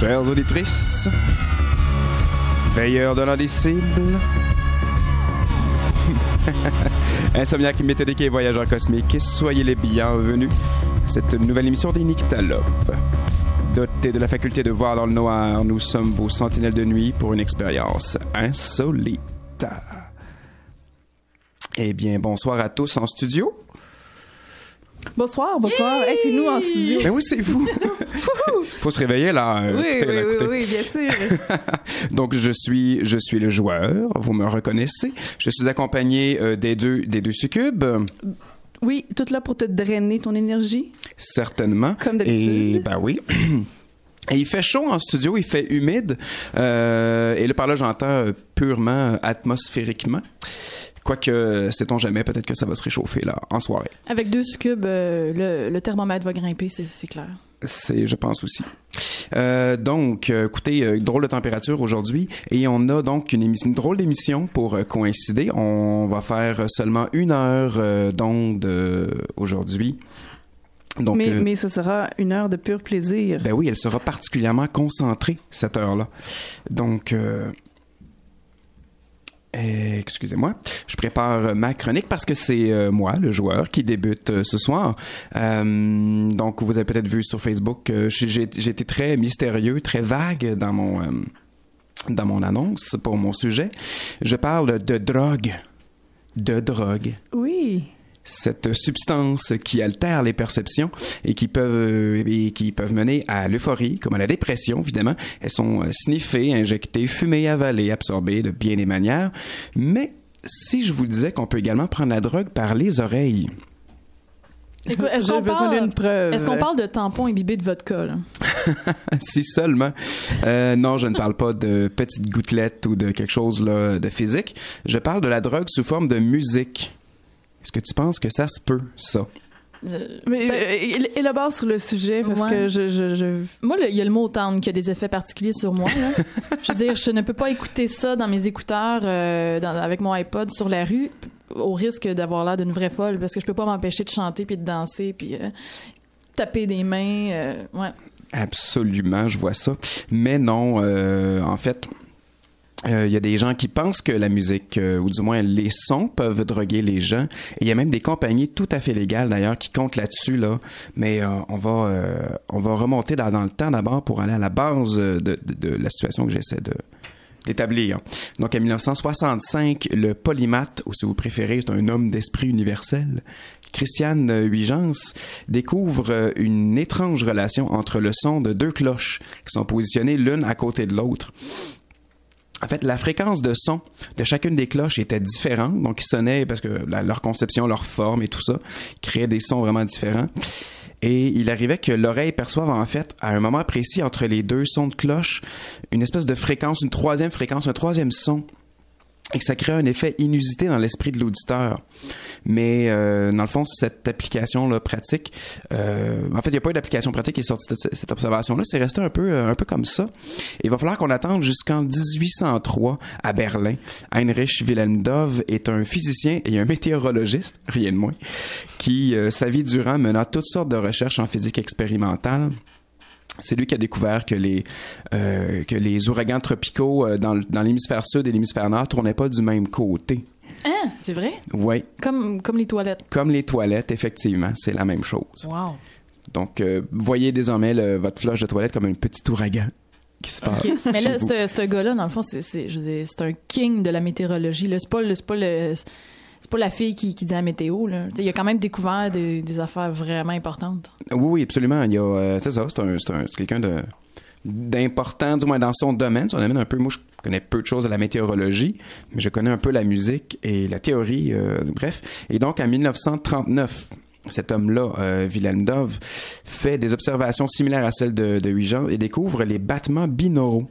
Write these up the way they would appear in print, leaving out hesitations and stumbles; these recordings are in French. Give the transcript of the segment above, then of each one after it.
Chères auditrices, veilleurs de l'indicible, insomniaques, méthodiques et voyageurs cosmiques, soyez les bienvenus à cette nouvelle émission des Nyctalopes. Dotés de la faculté de voir dans le noir, nous sommes vos sentinelles de nuit pour une expérience insolite. Eh bien, bonsoir à tous en studio. Bonsoir. Hey, c'est nous en studio. Ben oui, c'est vous. Faut se réveiller là. Oui, bien sûr. Donc je suis le joueur. Vous me reconnaissez. Je suis accompagné des deux succubes. Oui, tout là pour te drainer ton énergie. Certainement. Comme d'habitude. Et ben oui. Et il fait chaud en studio, il fait humide. Et là par là j'entends purement atmosphériquement. Quoique, sait-on jamais, peut-être que ça va se réchauffer là en soirée. Avec 2 succubes, le thermomètre va grimper, c'est clair. Je pense aussi. Donc, écoutez, drôle de température aujourd'hui et on a donc une drôle d'émission pour coïncider. On va faire seulement 1 heure d'onde aujourd'hui. Donc, mais ce sera 1 heure de pur plaisir. Ben oui, elle sera particulièrement concentrée cette heure-là. Donc... excusez-moi, je prépare ma chronique parce que c'est moi, le joueur, qui débute ce soir. Donc, vous avez peut-être vu sur Facebook, j'ai été très mystérieux, très vague dans mon annonce pour mon sujet. Je parle de drogue. De drogue. Oui. Cette substance qui altère les perceptions et qui peuvent mener à l'euphorie, comme à la dépression, évidemment. Elles sont sniffées, injectées, fumées, avalées, absorbées de bien des manières. Mais si je vous disais qu'on peut également prendre la drogue par les oreilles... Écoute, est-ce qu'on parle de tampons imbibés de vodka, là? Si seulement. Non, je ne parle pas de petites gouttelettes ou de quelque chose là, de physique. Je parle de la drogue sous forme de musique. Est-ce que tu penses que ça se peut, ça? Élabore sur le sujet, parce que je... Moi, il y a le mot tendre qui a des effets particuliers sur moi, là. Je veux dire, je ne peux pas écouter ça dans mes écouteurs avec mon iPod sur la rue au risque d'avoir l'air d'une vraie folle, parce que je peux pas m'empêcher de chanter puis de danser puis taper des mains. Ouais. Absolument, je vois ça. Mais non, en fait... Il y a des gens qui pensent que la musique, ou du moins les sons, peuvent droguer les gens. Et il y a même des compagnies tout à fait légales, d'ailleurs, qui comptent là-dessus, là. Mais on va remonter dans le temps d'abord pour aller à la base de la situation que j'essaie d'établir. Donc, en 1965, le polymathe, ou si vous préférez, c'est un homme d'esprit universel, Christian Huygens, découvre une étrange relation entre le son de 2 cloches qui sont positionnées l'une à côté de l'autre. En fait, la fréquence de son de chacune des cloches était différente. Donc, ils sonnaient, parce que leur conception, leur forme et tout ça, créaient des sons vraiment différents. Et il arrivait que l'oreille perçoive, en fait, à un moment précis entre les 2 sons de cloche, une espèce de fréquence, une troisième fréquence, un troisième son. Et que ça crée un effet inusité dans l'esprit de l'auditeur. Mais dans le fond, cette application-là pratique, en fait, il n'y a pas eu d'application pratique qui est sortie de cette observation-là. C'est resté un peu comme ça. Et il va falloir qu'on attende jusqu'en 1803 à Berlin. Heinrich Wilhelm Dove est un physicien et un météorologiste, rien de moins, qui, sa vie durant, mena toutes sortes de recherches en physique expérimentale. C'est lui qui a découvert que les ouragans tropicaux dans l'hémisphère sud et l'hémisphère nord tournaient pas du même côté. Hein? C'est vrai? Oui. Comme les toilettes. Comme les toilettes, effectivement, c'est la même chose. Wow. Donc, voyez désormais votre flush de toilette comme un petit ouragan qui se passe. Okay. Mais là, ce gars-là, dans le fond, c'est un king de la météorologie. Là. C'est pas la fille qui dit la météo, là. Il a quand même découvert des affaires vraiment importantes. Oui, absolument. Il y a, c'est ça, c'est quelqu'un d'important, du moins dans son domaine. Son domaine un peu, moi, je connais peu de choses de la météorologie, mais je connais un peu la musique et la théorie, bref. Et donc, en 1939, cet homme-là, Wilhelm Dove, fait des observations similaires à celles de Huygens et découvre les battements binauraux.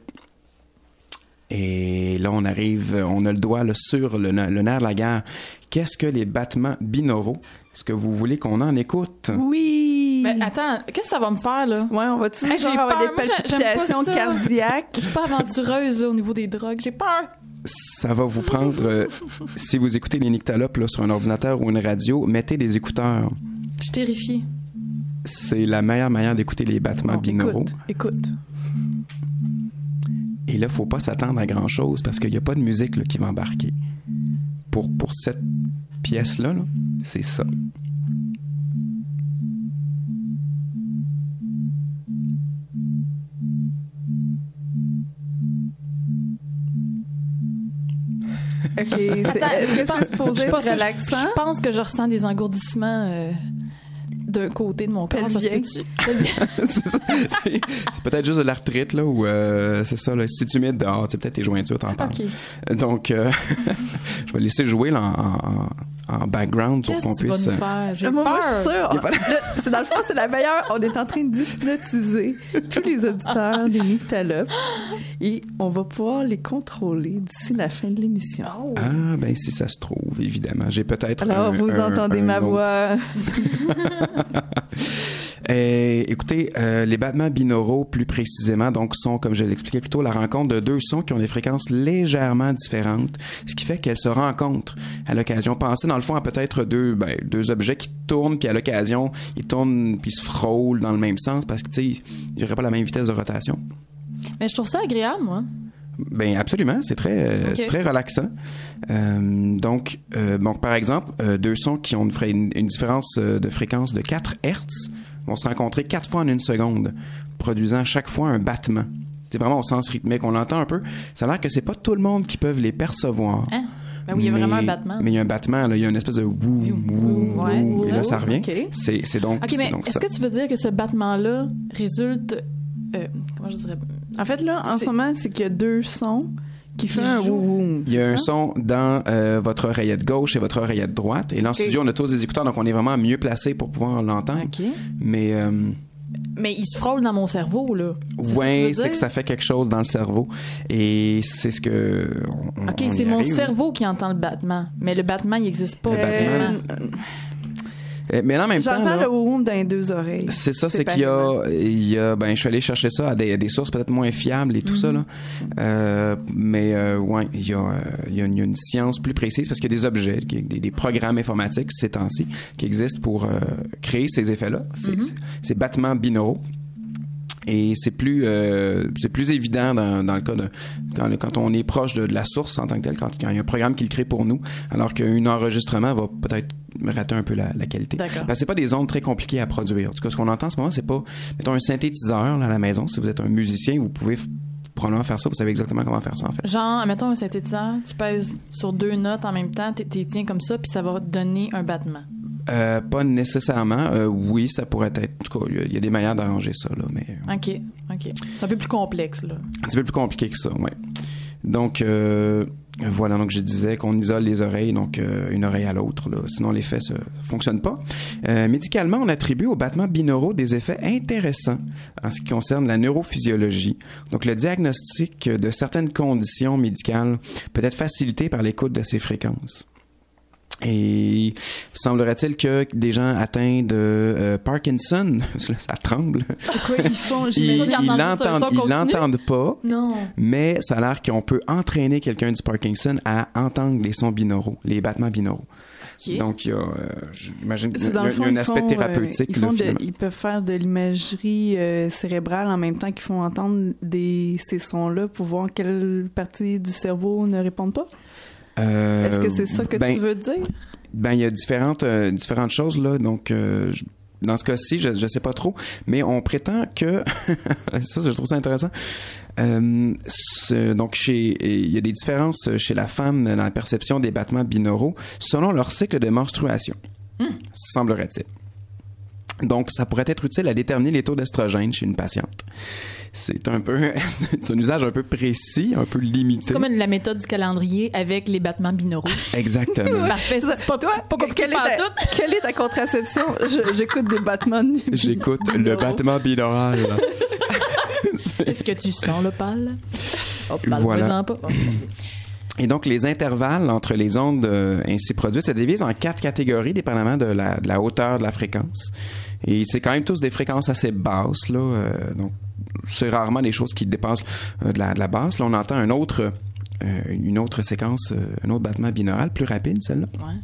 Et là, on a le doigt là, sur le nerf de la guerre. Qu'est-ce que les battements binauraux? Est-ce que vous voulez qu'on en écoute? Oui! Ben, attends, qu'est-ce que ça va me faire, là? Ouais, on va-tu j'ai avoir peur. des palpitations cardiaques? Je suis pas aventureuse là, au niveau des drogues. J'ai peur. Ça va vous prendre... si vous écoutez les Nyctalopes là, sur un ordinateur ou une radio, mettez des écouteurs. Je suis terrifiée. C'est la meilleure manière d'écouter les battements binauraux. Écoute. Et là, faut pas s'attendre à grand-chose parce qu'il n'y a pas de musique là, qui va embarquer. Pour cette pièce-là, là, c'est ça. OK. Est-ce que c'est supposé être relaxant? Je pense que je ressens des engourdissements d'un côté de mon corps. Ça se peut-tu? C'est ça. C'est peut-être juste de l'arthrite, là, ou c'est ça, là, si tu mets dehors, c'est peut-être tes jointures, t'en parles. Okay. Donc, je vais laisser jouer là, en background pour qu'on puisse... Qu'est-ce que tu vas nous faire? J'ai Moi, peur. je suis sûre. C'est dans le fond, c'est la meilleure. On est en train d'hypnotiser tous les auditeurs des Nyctalopes et on va pouvoir les contrôler d'ici la fin de l'émission. Oh. Ah, ben si ça se trouve, évidemment. J'ai peut-être Alors, vous entendez ma voix. Écoutez, les battements binauraux, plus précisément, donc sont, comme je l'expliquais plus tôt, la rencontre de deux sons qui ont des fréquences légèrement différentes, ce qui fait qu'elles se rencontrent à l'occasion. Pensez dans le fond à peut-être deux objets qui tournent, puis à l'occasion, ils tournent puis se frôlent dans le même sens parce que, tu sais, il n'y aurait pas la même vitesse de rotation. Mais je trouve ça agréable, moi. Ben absolument, c'est très relaxant. Donc, par exemple, deux sons qui ont une différence de fréquence de 4 Hz vont se rencontrer 4 fois en une seconde, produisant chaque fois un battement. C'est vraiment au sens rythmique, on l'entend un peu. Ça a l'air que c'est pas tout le monde qui peut les percevoir. Hein? Ben oui, il y a vraiment un battement. Mais il y a un battement, là, il y a une espèce de wou, wou, ouais, wou, et là ça revient. Okay. C'est donc OK, mais est-ce que tu veux dire que ce battement-là résulte... comment je dirais? En fait, là, en ce moment, c'est qu'il y a deux sons qui font un wou-wou. Il y a un son dans votre oreillette gauche et votre oreillette droite. Et là, en studio, on a tous des écouteurs, donc on est vraiment mieux placé pour pouvoir l'entendre. OK. Mais il se frôle dans mon cerveau, là. Oui, c'est que ça fait quelque chose dans le cerveau. Et c'est ce que... OK, c'est mon cerveau qui entend le battement. Mais le battement, il n'existe pas. Mais là, en même temps... J'entends le wou dans les deux oreilles. C'est ça, c'est qu'il y a je suis allé chercher ça à des sources peut-être moins fiables et tout ça, là. Ouais, il y a une science plus précise parce qu'il y a des objets, des programmes informatiques ces temps-ci qui existent pour créer ces effets-là, ces battements binauraux. Et c'est plus évident dans le cas de quand on est proche de la source en tant que telle, quand il y a un programme qui le crée pour nous, alors qu'un enregistrement va peut-être rater un peu la qualité. D'accord. Parce que c'est pas des ondes très compliquées à produire. En tout cas, ce qu'on entend en ce moment, c'est pas, mettons, un synthétiseur là, à la maison. Si vous êtes un musicien, vous pouvez probablement faire ça. Vous savez exactement comment faire ça, en fait. Genre, mettons un synthétiseur, tu pèses sur 2 notes en même temps, t'es tiens comme ça, puis ça va donner un battement. Pas nécessairement. Oui, ça pourrait être. En tout cas, il y a des manières d'arranger ça, là, mais. OK. C'est un peu plus complexe, là. Un petit peu plus compliqué que ça, oui. Donc, voilà, donc je disais qu'on isole les oreilles, donc une oreille à l'autre, là, sinon l'effet ne fonctionne pas. Médicalement, on attribue aux battements binauraux des effets intéressants en ce qui concerne la neurophysiologie. Donc, le diagnostic de certaines conditions médicales peut être facilité par l'écoute de ces fréquences. Et semblerait-il que des gens atteints de Parkinson, parce que là, ça tremble, C'est quoi ils font? ils l'entendent pas, non. Mais ça a l'air qu'on peut entraîner quelqu'un du Parkinson à entendre les sons binauraux, les battements binauraux. Okay. Donc, il y a, j'imagine, il y a fond, un aspect thérapeutique. Ils peuvent faire de l'imagerie cérébrale en même temps qu'ils font entendre ces sons-là pour voir quelle partie du cerveau ne répondent pas? Est-ce que c'est ça que tu veux dire? Ben, il y a différentes choses, là. Donc, dans ce cas-ci, je sais pas trop, mais on prétend que... ça, je trouve ça intéressant. Donc, il y a des différences chez la femme dans la perception des battements binauraux selon leur cycle de menstruation, semblerait-il. Donc, ça pourrait être utile à déterminer les taux d'estrogène chez une patiente. C'est un usage un peu précis, un peu limité. C'est comme la méthode du calendrier avec les battements binauraux. Exactement. C'est parfait. C'est pas compliqué tout. Quelle est ta contraception? J'écoute des battements binauraux. J'écoute le battement binaural. Est-ce que tu sens le pâle? Voilà. Pas. Et donc, les intervalles entre les ondes ainsi produites se divisent en 4 catégories, dépendamment de la hauteur de la fréquence. Et c'est quand même tous des fréquences assez basses, là. Donc, c'est rarement des choses qui dépassent de la basse. Là, on entend une autre séquence, un autre battement binaural, plus rapide, celle-là. Ouais.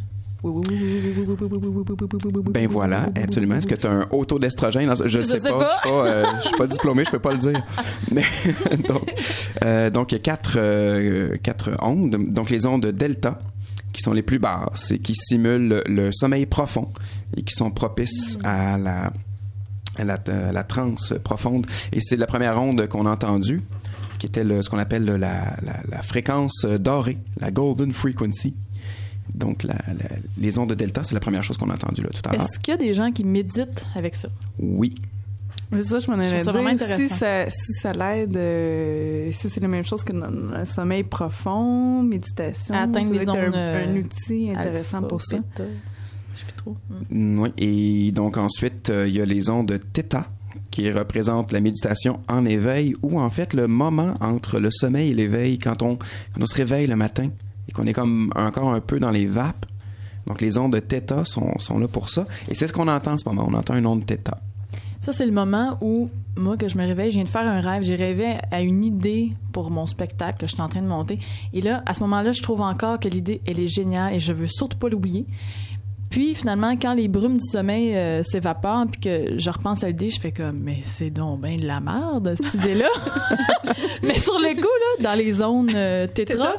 Ben voilà, absolument. Est-ce que tu as un taux d'estrogène? Je sais pas. Je suis pas diplômé, je peux pas le dire. Mais donc il y a quatre ondes. Donc les ondes delta, qui sont les plus basses et qui simulent le sommeil profond et qui sont propices à la transe profonde. Et c'est la première onde qu'on a entendue, qui était ce qu'on appelle la fréquence dorée, la golden frequency. Donc, les ondes de delta, c'est la première chose qu'on a entendue là, tout à l'heure. Est-ce qu'il y a des gens qui méditent avec ça? Oui. Mais ça, je m'en allais dire, vraiment intéressant. Si ça l'aide, si c'est la même chose que dans le sommeil profond, méditation, atteindre les ondes, un outil intéressant alpha, pour ça. Beta. Je sais plus trop. Oui, et donc ensuite, il y a les ondes θ qui représentent la méditation en éveil ou en fait le moment entre le sommeil et l'éveil quand on se réveille le matin et qu'on est comme encore un peu dans les vapes. Donc les ondes θ sont là pour ça. Et c'est ce qu'on entend en ce moment. On entend une onde θ. Ça, c'est le moment où, moi, que je me réveille, je viens de faire un rêve. J'ai rêvé à une idée pour mon spectacle que je suis en train de monter. Et là, à ce moment-là, je trouve encore que l'idée, elle est géniale et je veux surtout pas l'oublier. Puis, finalement, quand les brumes du sommeil s'évaporent puis que je repense à l'idée, je fais comme, mais c'est donc ben de la merde, cette idée-là. Mais sur le coup, là, dans les zones tétra,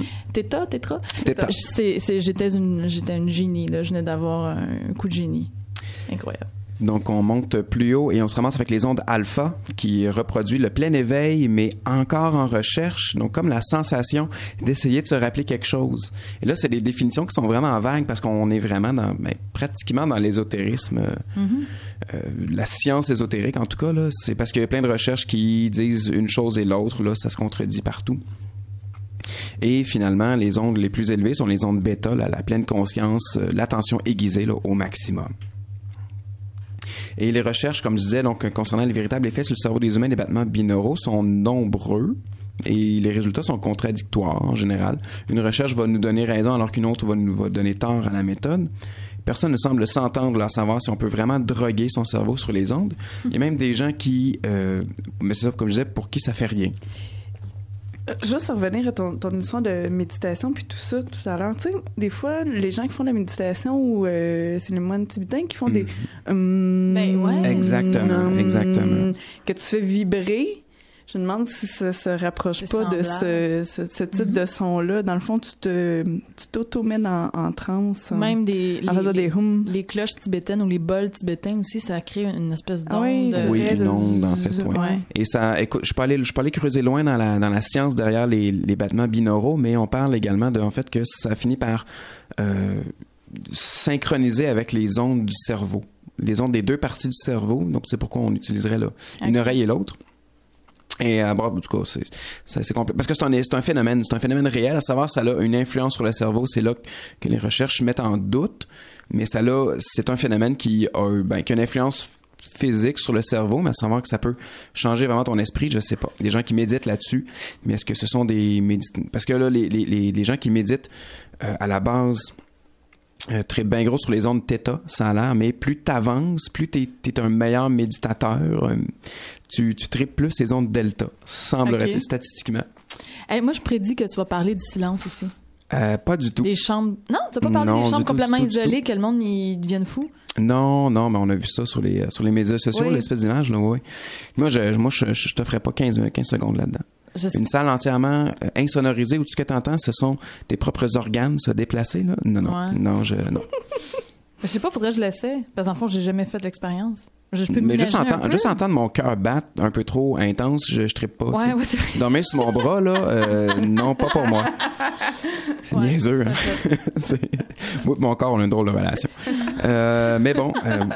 j'étais une génie, là. Je venais d'avoir un coup de génie. Incroyable. Donc, on monte plus haut et on se ramasse avec les ondes alpha qui reproduit le plein éveil, mais encore en recherche. Donc, comme la sensation d'essayer de se rappeler quelque chose. Et là, c'est des définitions qui sont vraiment vagues parce qu'on est vraiment pratiquement dans l'ésotérisme. La science ésotérique, en tout cas, là, c'est parce qu'il y a plein de recherches qui disent une chose et l'autre. Là, ça se contredit partout. Et finalement, les ondes les plus élevées sont les ondes bêta, là, la pleine conscience, l'attention aiguisée là, au maximum. Et les recherches, comme je disais, donc, concernant les véritables effets sur le cerveau des humains des battements binauraux sont nombreux et les résultats sont contradictoires en général. Une recherche va nous donner raison alors qu'une autre va donner tort à la méthode. Personne ne semble s'entendre à savoir si on peut vraiment droguer son cerveau sur les ondes. Il y a même des gens qui, mais c'est ça, comme je disais, pour qui ça fait rien. Juste revenir à ton histoire de méditation puis tout ça tout à l'heure. Tu sais, des fois, les gens qui font de la méditation ou c'est les moines tibétains qui font des... Ben ouais. Exactement. Que tu fais vibrer. Je me demande si ça se rapproche pas de ce type de son-là. Dans le fond, tu t'auto-mets en transe. Même des hums. Les cloches tibétaines ou les bols tibétains aussi, ça crée une espèce d'onde. Oui, une onde, en fait. Oui. Ouais. Et ça, écoute, je suis pas allé creuser loin dans la science derrière les battements binauraux, mais on parle également en fait, que ça finit par synchroniser avec les ondes du cerveau. Les ondes des deux parties du cerveau. Donc, c'est pourquoi on utiliserait là, une oreille et l'autre. Et en tout cas, c'est complet. Parce que c'est un phénomène réel, à savoir ça a une influence sur le cerveau. C'est là que les recherches mettent en doute, mais c'est un phénomène qui a une influence physique sur le cerveau, mais à savoir que ça peut changer vraiment ton esprit, je sais pas. Des gens qui méditent là-dessus, mais est-ce que ce sont parce que là, les gens qui méditent à la base très bien gros sur les ondes θ, ça a l'air, mais plus t'avances, plus t'es un meilleur méditateur, tu tripes plus les ondes delta, semblerait-il, statistiquement. Moi, je prédis que tu vas parler du silence aussi. Pas du tout. Des chambres... Non, tu vas pas parler des chambres complètement isolées, que le monde y devienne fou? Non, mais on a vu ça sur les médias sociaux, l'espèce d'image, là, oui. Moi, je te ferais pas 15 secondes là-dedans. Une salle entièrement insonorisée où tout ce que tu entends, ce sont tes propres organes se déplacer, là? Non. Non. Je sais pas, faudrait que je l'essaie. Parce qu'en fond, j'ai jamais fait l'expérience. Mais juste entendre mon cœur battre un peu trop intense, je trippe pas. Ouais, c'est vrai. Dormir sur mon bras, là, non, pas pour moi. C'est niaiseux, hein? Moi et mon corps, on a une drôle de relation. Mais bon,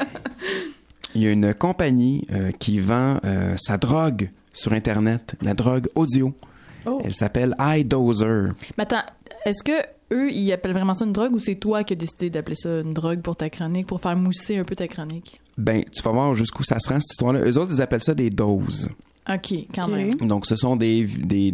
il y a une compagnie qui vend sa drogue sur Internet, la drogue audio. Oh. Elle s'appelle iDozer. Mais attends, est-ce que eux, ils appellent vraiment ça une drogue ou c'est toi qui as décidé d'appeler ça une drogue pour ta chronique, pour faire mousser un peu ta chronique? Ben, tu vas voir jusqu'où ça se rend, cette histoire-là. Eux autres, ils appellent ça des doses. OK, quand même. Donc, ce sont des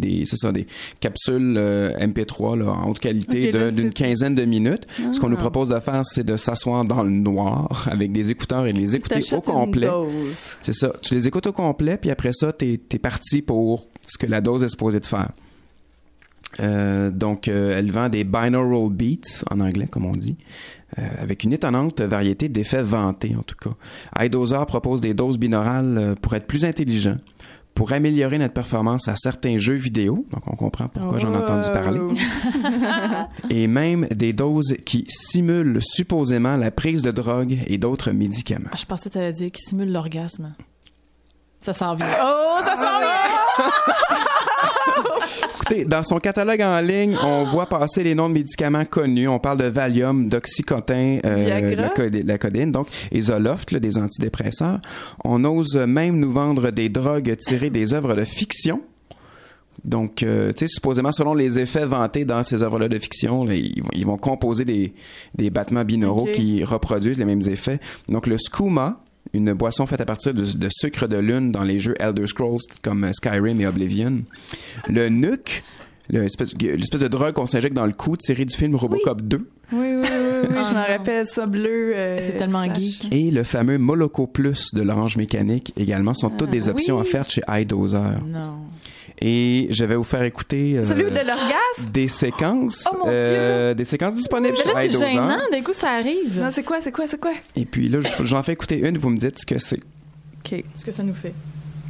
capsules MP3 là, en haute qualité d'une quinzaine de minutes. Ce qu'on nous propose de faire, c'est de s'asseoir dans le noir avec des écouteurs et de les écouter au complet. C'est ça. Tu les écoutes au complet, puis après ça, t'es parti pour ce que la dose est supposée de faire. Donc, elle vend des binaural beats, en anglais, comme on dit, avec une étonnante variété d'effets vantés, en tout cas. iDozer propose des doses binaurales pour être plus intelligent, pour améliorer notre performance à certains jeux vidéo, donc on comprend pourquoi j'en ai entendu parler, et même des doses qui simulent supposément la prise de drogue et d'autres médicaments. Je pensais que tu allais dire qui simulent l'orgasme. Ça s'en vient. Oh, ça s'en vient! Écoutez, dans son catalogue en ligne, on voit passer les noms de médicaments connus. On parle de Valium, d'Oxycontin, la codéine, donc, et Zoloft, là, des antidépresseurs. On ose même nous vendre des drogues tirées des œuvres de fiction. Donc, tu sais, supposément, selon les effets vantés dans ces œuvres-là de fiction, là, ils vont composer des battements binauraux qui reproduisent les mêmes effets. Donc, le skooma, une boisson faite à partir de sucre de lune dans les jeux Elder Scrolls comme Skyrim et Oblivion. Le nuke, l'espèce de drogue qu'on s'injecte dans le cou tiré du film Robocop 2. Oui, je m'en rappelle, ça bleu. C'est tellement geek. Et le fameux Moloko Plus de l'Orange Mécanique également sont toutes des options offertes chez iDozer. Non. Et je vais vous faire écouter celui de l'orgasme? Des séquences. Oh mon Dieu! Des séquences disponibles chez iDozer. C'est gênant, d'un coup ça arrive. Non, c'est quoi? Et puis là, j'en fais écouter une, vous me dites ce que c'est. OK. Ce que ça nous fait.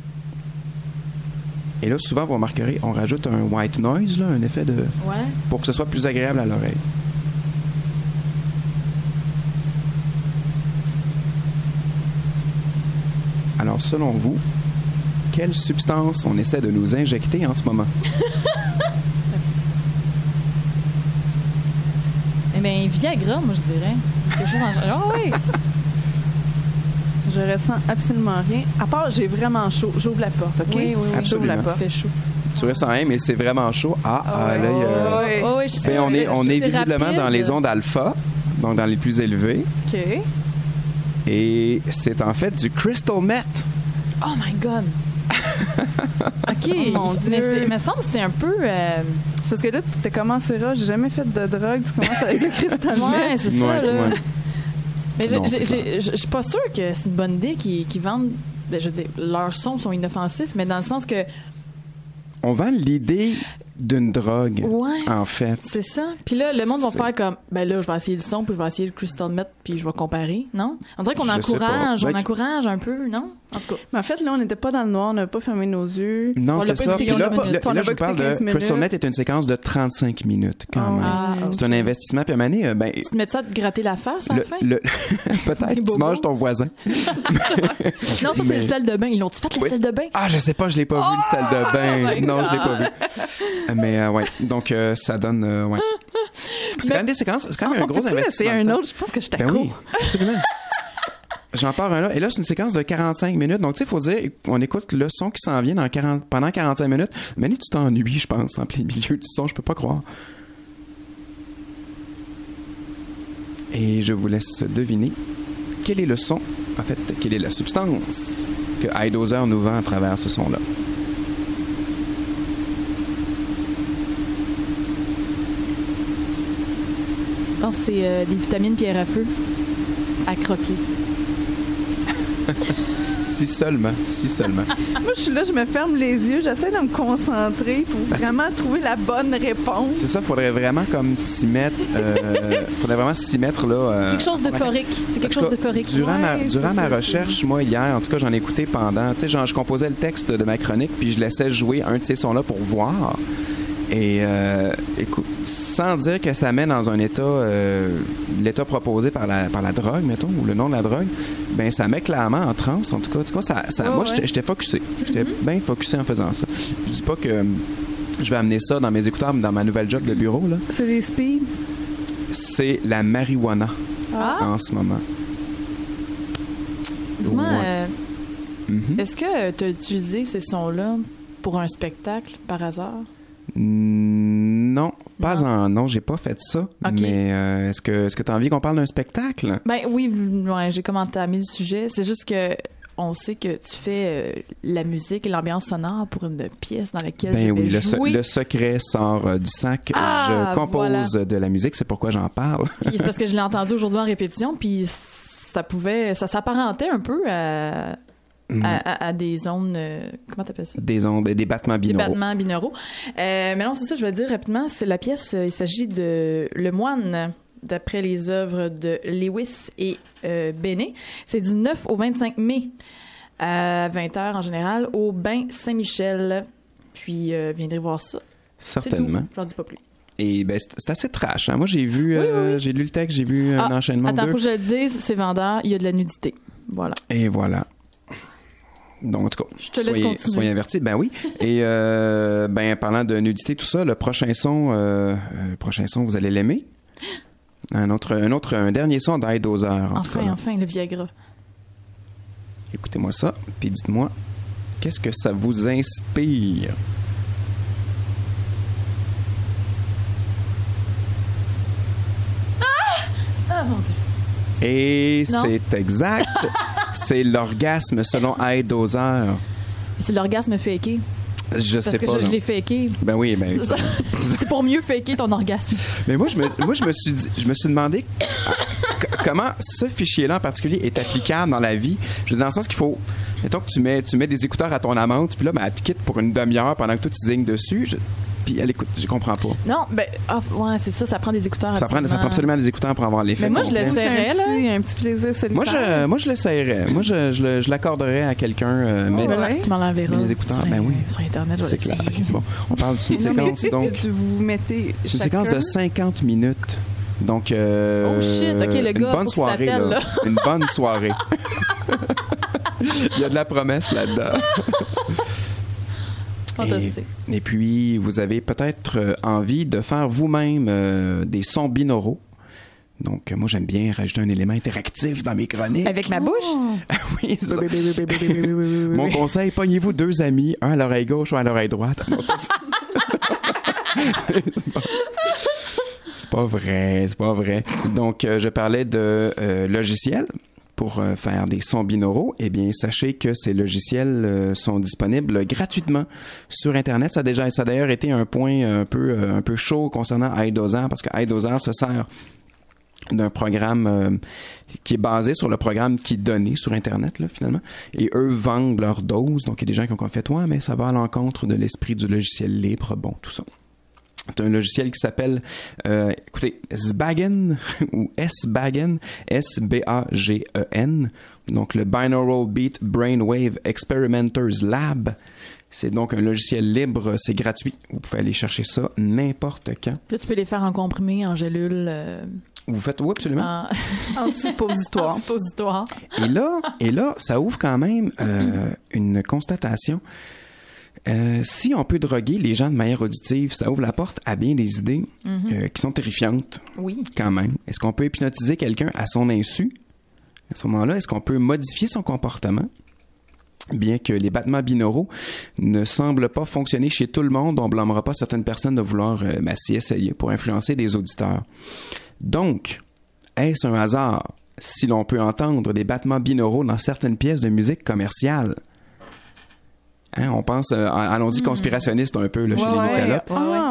Et là, souvent, vous remarquerez, on rajoute un white noise, là, un effet de... Ouais. Pour que ce soit plus agréable à l'oreille. Alors, selon vous, quelle substance on essaie de nous injecter en ce moment? Eh bien, Viagra, moi, je dirais. Quelque chose en... Oh, oui! Je ressens absolument rien. À part, j'ai vraiment chaud. J'ouvre la porte, OK? Oui. Absolument. J'ouvre la porte. Il fait chaud. Tu ressens rien, mais c'est vraiment chaud. Oui, je sais. On est visiblement rapide. dans les ondes alpha, donc dans les plus élevées. OK. Et c'est en fait du crystal meth. Oh my God! OK. Oh mon Dieu. Mais il me semble que c'est un peu... C'est parce que là, tu commenceras, j'ai jamais fait de drogue, tu commences avec le cristal meth. Ouais, c'est ça, là. Ouais. Mais je suis pas sûre que c'est une bonne idée qu'ils vendent... Ben, je veux dire, leurs sons sont inoffensifs, mais dans le sens que... On vend l'idée d'une drogue, en fait. C'est ça. Puis là, le monde va faire comme, ben là, je vais essayer le son, puis je vais essayer le crystal meth, puis je vais comparer, non? On dirait qu'on encourage un peu, non? En tout cas. Mais en fait, là, on n'était pas dans le noir, on n'a pas fermé nos yeux. Non, c'est ça. Puis là, je vous parle de... minutes. Crystal Meth est une séquence de 35 minutes, quand même. C'est un investissement. Puis à un moment donné, tu te mets ça à te gratter la face, à la fin? Peut-être, tu manges ton voisin. Non, ça, c'est le sel de bain. Ils l'ont-tu fait, le sel de bain? Ah, je sais pas, je l'ai pas vu, le sel de bain. Non, je l'ai pas vu. Mais ouais, donc ça donne... ouais. C'est quand même des séquences, c'est quand même un gros investissement. C'est un autre, je pense que je t'accorde. Ben oui, absolument. J'en pars un là. Et là, c'est une séquence de 45 minutes. Donc, tu sais, il faut dire, on écoute le son qui s'en vient pendant 45 minutes. Mais tu t'ennuies, je pense, en plein milieu du son. Je peux pas croire. Et je vous laisse deviner quel est le son, en fait, quelle est la substance que iDozer nous vend à travers ce son-là. Je pense que c'est des vitamines pierre à feu à croquer. Si seulement. Moi, je suis là, je me ferme les yeux, j'essaie de me concentrer pour vraiment trouver la bonne réponse. C'est ça, faudrait vraiment comme s'y mettre. Faudrait vraiment s'y mettre là. Quelque chose d'euphorique. C'est quelque chose d'euphorique. Durant ma recherche, moi hier, en tout cas, j'en ai écouté pendant. Tu sais, genre, je composais le texte de ma chronique, puis je laissais jouer un de ces sons-là pour voir. Et écoute, sans dire que ça met dans un état, l'état proposé par la drogue, mettons, ou le nom de la drogue, ben ça met clairement en transe, en tout cas. Tu vois, moi, j'étais focusé. J'étais bien focusé en faisant ça. Je dis pas que je vais amener ça dans mes écouteurs, mais dans ma nouvelle job de bureau, là. C'est des speed? C'est la marijuana en ce moment. Dis-moi, est-ce que tu as utilisé ces sons-là pour un spectacle, par hasard? Non, non, j'ai pas fait ça. Okay. Mais est-ce que tu as envie qu'on parle d'un spectacle? Ben oui, j'ai comme entamé le sujet. C'est juste que on sait que tu fais la musique et l'ambiance sonore pour une pièce dans laquelle je vais jouer. Le secret sort du sac. Je compose de la musique, c'est pourquoi j'en parle. Puis c'est parce que je l'ai entendu aujourd'hui en répétition, puis ça s'apparentait un peu à à des ondes... comment t'appelles ça? Des ondes, des battements binauraux. Des battements binauraux. Mais non, c'est ça, je vais dire rapidement. C'est la pièce, il s'agit de Le Moine, d'après les œuvres de Lewis et Bénet. C'est du 9 au 25 mai, à 20h en général, au Bain Saint-Michel. Puis, viendrez voir ça. Certainement. J'en dis pas plus. Et ben c'est assez trash. Hein? Moi, j'ai vu, j'ai lu le texte, j'ai vu un enchaînement. Attends, faut que je le dise, c'est vendeur, il y a de la nudité. Voilà. Et voilà. Donc, en tout cas, je te laisse continuer. Soyez avertis. Ben oui. Et parlant de nudité, tout ça, le prochain son, vous allez l'aimer. Un dernier son d'I-Dozer. Enfin, le Viagra. Écoutez-moi ça, puis dites-moi, qu'est-ce que ça vous inspire? Ah, mon Dieu. Et c'est exact. C'est l'orgasme selon I-Dozer. C'est l'orgasme faké. Je sais pas. Parce que je l'ai faké. Ben oui, c'est pour mieux faker ton orgasme. Mais moi, je me suis demandé comment ce fichier-là en particulier est applicable dans la vie. Je veux dire, dans le sens qu'il faut... Mettons que tu mets des écouteurs à ton amante, puis là, elle te quitte pour une demi-heure pendant que toi, tu zignes dessus. Puis elle écoute, je comprends pas. Non, c'est ça, ça prend des écouteurs. Ça prend absolument des écouteurs pour avoir l'effet. Mais moi, je l'essayerais, là. Il y a un petit plaisir solitaire. Moi, je l'essayerais. Moi, je l'accorderais à quelqu'un. Tu m'en l'enverras. Les écouteurs, sur Internet, je vais l'essayer. C'est clair. C'est bon. On parle d'une séquence, donc. Vous mettez une séquence de 50 minutes. Donc, oh shit, OK, le gars, une bonne soirée, là. Une bonne soirée. Il y a de la promesse là-dedans. Et puis, vous avez peut-être envie de faire vous-même des sons binauraux. Donc, moi, j'aime bien rajouter un élément interactif dans mes chroniques. Avec ma bouche? Oui, ça. Mon conseil, pognez-vous 2 amis, un à l'oreille gauche ou à l'oreille droite. C'est pas vrai. Donc, je parlais de logiciels pour faire des sons binauraux. Eh bien, sachez que ces logiciels sont disponibles gratuitement sur Internet. Ça a d'ailleurs été un point un peu chaud concernant I-Dozer, parce que I-Dozer se sert d'un programme qui est basé sur le programme qui est donné sur Internet, là, finalement. Et eux vendent leur dose. Donc, il y a des gens qui ont fait « Ouais, mais ça va à l'encontre de l'esprit du logiciel libre. » Bon, tout ça. C'est un logiciel qui s'appelle, Sbagen ou S-Bagen, S-B-A-G-E-N. Donc, le Binaural Beat Brainwave Experimenters Lab. C'est donc un logiciel libre, c'est gratuit. Vous pouvez aller chercher ça n'importe quand. Là, tu peux les faire en comprimé, en gélule. Vous faites, oui, absolument. En suppositoire. En suppositoire. Et là, ça ouvre quand même une constatation. Si on peut droguer les gens de manière auditive, ça ouvre la porte à bien des idées qui sont terrifiantes. Oui. Quand même. Est-ce qu'on peut hypnotiser quelqu'un à son insu? À ce moment-là, est-ce qu'on peut modifier son comportement? Bien que les battements binauraux ne semblent pas fonctionner chez tout le monde, on ne blâmera pas certaines personnes de vouloir s'y essayer pour influencer des auditeurs. Donc, est-ce un hasard si l'on peut entendre des battements binauraux dans certaines pièces de musique commerciale? Hein, on pense, allons-y conspirationniste un peu là, chez les Nicolopes.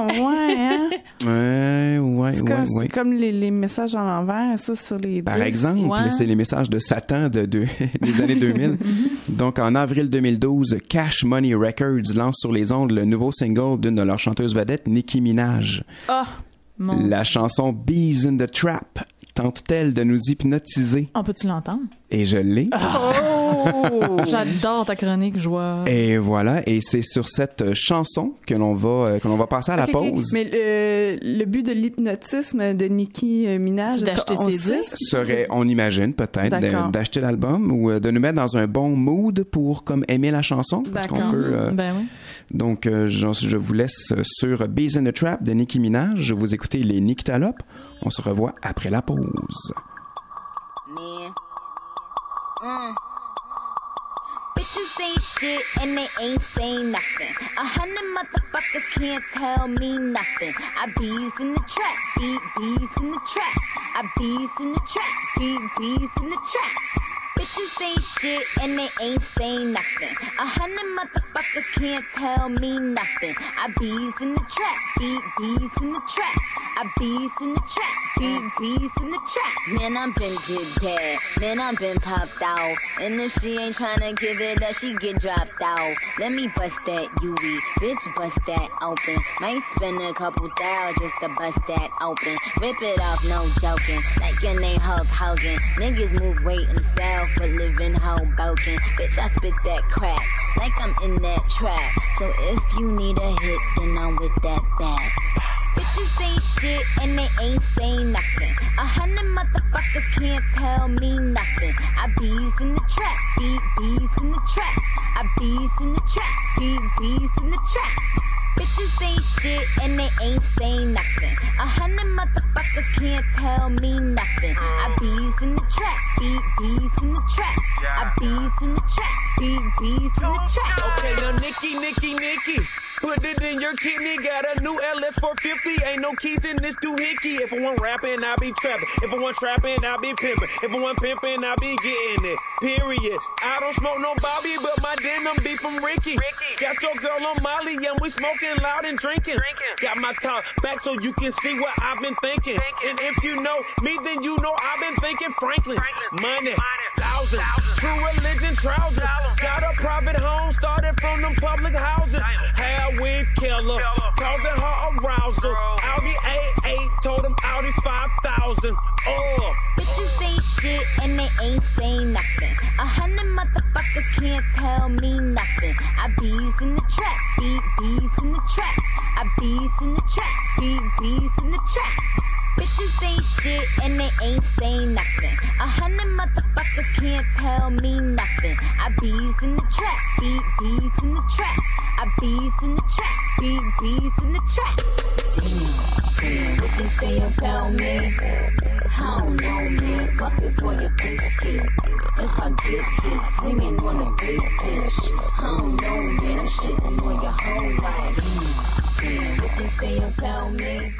C'est comme les messages en l'envers, ça, sur les disques. Par exemple, c'est les messages de Satan des années 2000. Donc, en avril 2012, Cash Money Records lance sur les ondes le nouveau single d'une de leurs chanteuses vedettes, Nicki Minaj. La chanson Bees in the Trap tente-t-elle de nous hypnotiser? On peut-tu l'entendre? Et je l'ai. J'adore ta chronique, joie. Et voilà, et c'est sur cette chanson que l'on va passer à la pause. Mais le but de l'hypnotisme de Nicki Minaj, c'est d'acheter ses disques? Serait, on imagine peut-être, d'acheter l'album ou de nous mettre dans un bon mood pour comme aimer la chanson, parce qu'on peut. Ben oui. Donc, je vous laisse sur Bees in the Trap de Nicki Minaj. Vous écoutez les Nictalopes. On se revoit après la pause. Bitches ain't shit and they ain't saying nothing. 100 motherfuckers can't tell me nothing. I bees in the trap, bees in the trap. I bees in the trap, bees in the trap. Bitches ain't shit and they ain't saying nothing. 100 motherfuckers can't tell me nothing. I bees in the trap, bees in the trap. I bees in the trap, bees in the trap. Man, I'm been did that. Man, I'm been popped off. And if she ain't tryna give it up, she get dropped off. Let me bust that UE, bitch, bust that open. Might spend a couple thou just to bust that open. Rip it off, no joking. Like your name Hulk Hogan. Niggas move weight in the South, but live in Hoboken. Bitch, I spit that crap like I'm in that trap. So if you need a hit, then I'm with that bag. Bitches ain't shit and they ain't saying nothing. 100 motherfuckers can't tell me nothing. I bees in the trap, bees in the trap. I bees in the trap, bees in the trap. Bitches ain't shit and they ain't saying nothing. 100 motherfuckers can't tell me nothing. I bees in the trap, bees in the trap. I bees in the trap, bees in the trap. Okay, now Nikki, put it in your kidney. Got a new LS 450. Ain't no keys in this doohickey. If I want rapping, I be trapping. If I want trapping, I be pimping. If I want pimping, I be getting it. Period. I don't smoke no Bobby, but my denim be from Ricky. Got your girl on Molly, and we smoking loud and drinking. Got my top back so you can see what I've been thinking. And if you know me, then you know I've been thinking Franklin. Money, thousands, true religion trousers. Got a private home, started from them public houses. Hair weave killer, causing her arousal. Audi A8, told him Audi 5000. Oh. Bitches ain't shit and they ain't saying nothing. 100 motherfuckers can't tell me nothing. I bees in the trap, bees in the trap. I bees in the trap, bees in the trap. Bitches ain't shit and they ain't saying nothing. 100 motherfuckers can't tell me nothing. I bees in the trap, bees in the trap. I bees in the trap, bees in the trap. Damn, what they say about me? I don't know, man. Fuck this for your biscuit. If I get hit, swinging on a big bitch. I don't know, man. I'm shitting on your whole life. Damn, what they say about me?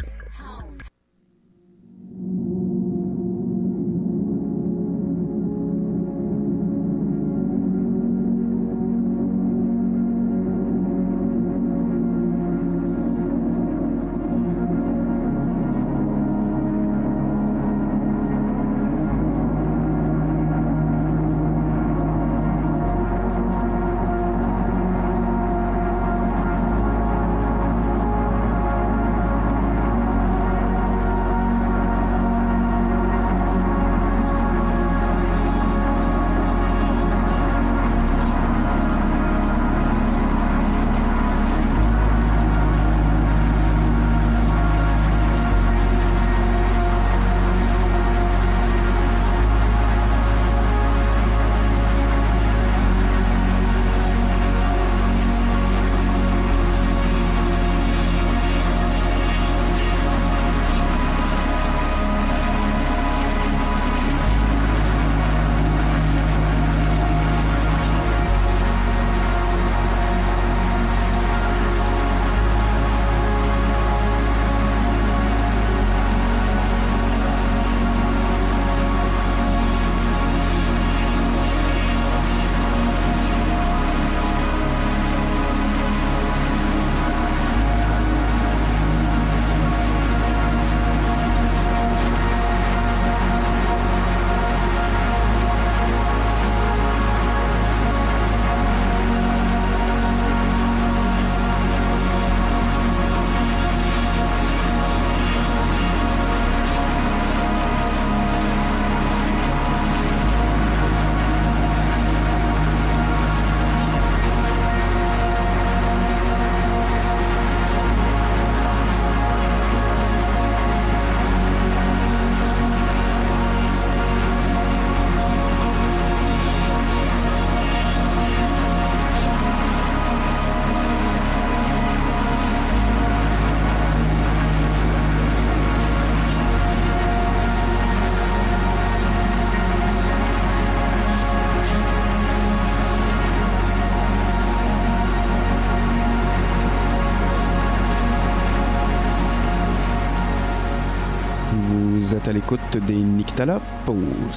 Vous êtes à l'écoute des Nyctalopes au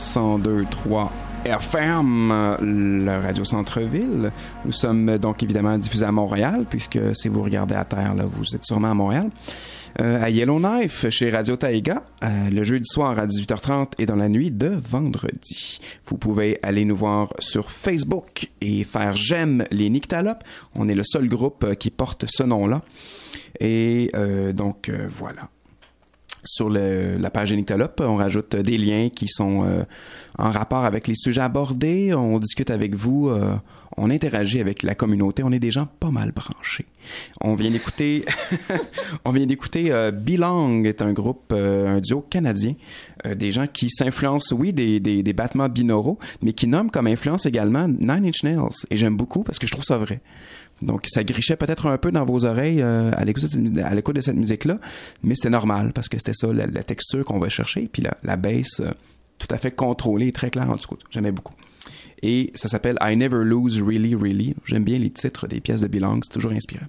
102.3 FM, le Radio Centre-Ville. Nous sommes donc évidemment diffusés à Montréal, puisque si vous regardez à terre, là, vous êtes sûrement à Montréal. À Yellowknife, chez Radio Taïga, le jeudi soir à 18h30 et dans la nuit de vendredi. Vous pouvez aller nous voir sur Facebook et faire j'aime les Nyctalopes. On est le seul groupe qui porte ce nom-là. Et donc, voilà. Sur la page des Nyctalopes, on rajoute des liens qui sont en rapport avec les sujets abordés. On discute avec vous, on interagit avec la communauté. On est des gens pas mal branchés. On vient d'écouter Belong est un groupe, un duo canadien, des gens qui s'influencent, oui, des battements binauraux, mais qui nomment comme influence également Nine Inch Nails. Et j'aime beaucoup parce que je trouve ça vrai. Donc, ça grichait peut-être un peu dans vos oreilles à l'écoute de cette musique-là, mais c'était normal parce que c'était ça, la texture qu'on va chercher, puis la bass tout à fait contrôlée et très claire en dessous. J'aimais beaucoup. Et ça s'appelle I Never Lose Really Really. J'aime bien les titres des pièces de Belong, c'est toujours inspirant.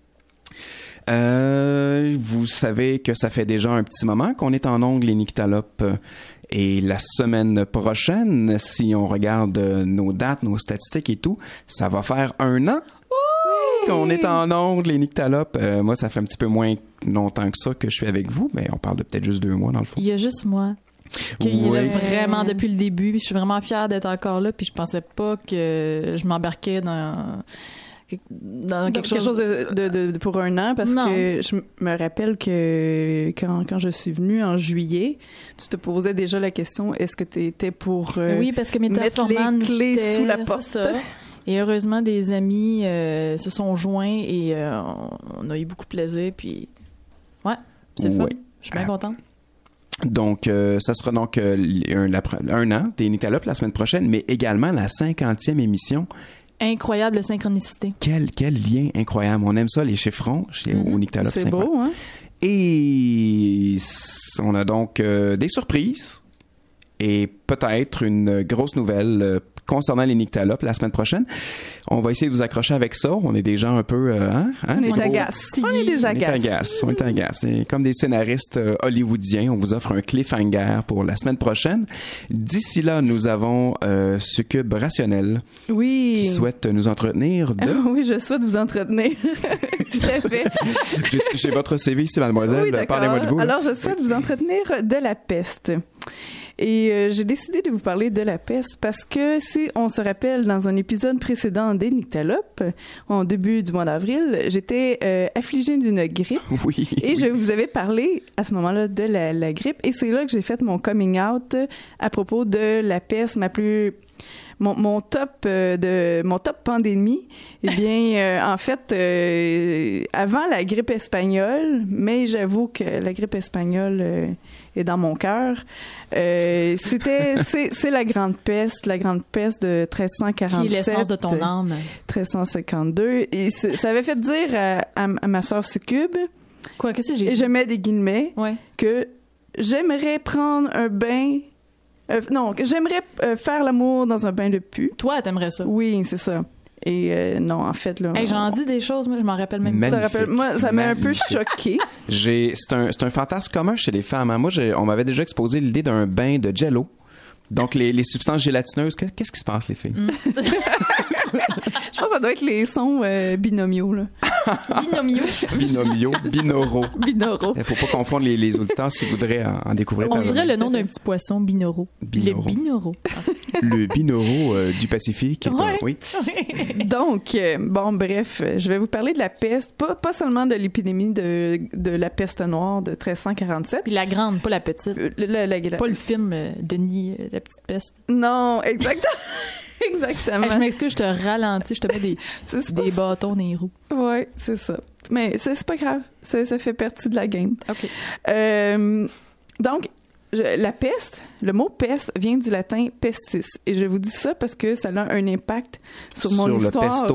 Vous savez que ça fait déjà un petit moment qu'on est en ongle les Nyctalopes. Et la semaine prochaine, si on regarde nos dates, nos statistiques et tout, ça va faire 1 an qu'on est en ongle les Nyctalopes. Moi, ça fait un petit peu moins longtemps que ça que je suis avec vous, mais on parle de peut-être juste 2 mois dans le fond. Il y a juste moi. Qui est là vraiment depuis le début. Puis je suis vraiment fière d'être encore là. Puis je pensais pas que je m'embarquais dans quelque chose de pour 1 an, parce que je me rappelle que quand je suis venue en juillet, tu te posais déjà la question, est-ce que tu étais pour oui, parce que mettre les clés sous la porte? C'est ça. Et heureusement, des amis se sont joints et on a eu beaucoup de plaisir. Puis ouais, c'est fun. Je suis bien contente. Donc, ça sera donc 1 an des Nyctalopes la semaine prochaine, mais également la 50e émission. Incroyable synchronicité. Quel lien incroyable. On aime ça, les chiffrons au Nyctalopes. C'est beau, hein? Et on a donc des surprises et peut-être une grosse nouvelle concernant les Nyctalopes la semaine prochaine. On va essayer de vous accrocher avec ça. On est des gens un peu... On est agaces. On est agaces. Et comme des scénaristes hollywoodiens, on vous offre un cliffhanger pour la semaine prochaine. D'ici là, nous avons Succube Rationnel qui souhaite nous entretenir de... Oui, je souhaite vous entretenir. Tout à fait. J'ai votre CV ici, mademoiselle. Oui, parlez-moi de vous. Alors, je souhaite vous entretenir de la peste. Et j'ai décidé de vous parler de la peste parce que si on se rappelle dans un épisode précédent des Nyctalopes, en début du mois d'avril, j'étais affligée d'une grippe. Oui. Et je vous avais parlé à ce moment-là de la grippe. Et c'est là que j'ai fait mon coming out à propos de la peste, mon top pandémie. Eh bien, en fait, avant la grippe espagnole, mais j'avoue que la grippe espagnole est dans mon cœur. C'est la grande peste de 1347. Qui est l'essence de ton âme. 1352. Et ça avait fait dire à ma sœur Succube. Quoi, qu'est-ce que j'ai dit? Et je mets des guillemets. Ouais. Que j'aimerais prendre un bain. J'aimerais faire l'amour dans un bain de pu. Toi, t'aimerais ça? Oui, c'est ça. Et non, en fait, là... Hey, j'en dis des choses, moi, je m'en rappelle même pas. Ça m'a un peu choquée. C'est un fantasme commun chez les femmes. Hein. Moi, on m'avait déjà exposé l'idée d'un bain de Jell-O. Donc, les substances gélatineuses, qu'est-ce qui se passe, les filles? Je pense que ça doit être les sons binomiaux, là. Binauraux. Binauraux. Il faut pas confondre les auditeurs s'ils voudraient en découvrir. On dirait le nom d'un petit poisson, binauraux. Les binauraux. Le binauraux du Pacifique. Oui. Donc, bon, bref, je vais vous parler de la peste, pas seulement de l'épidémie de la peste noire de 1347. Puis la grande, pas la petite. Pas le film Denis, la petite peste. Non, exactement. Exactement. Hey, je m'excuse, je te ralentis, je te mets des bâtons dans les roues. Oui, c'est ça. Mais c'est pas grave. Ça fait partie de la game. OK. Donc, la peste, le mot peste vient du latin pestis. Et je vous dis ça parce que ça a un impact sur mon histoire.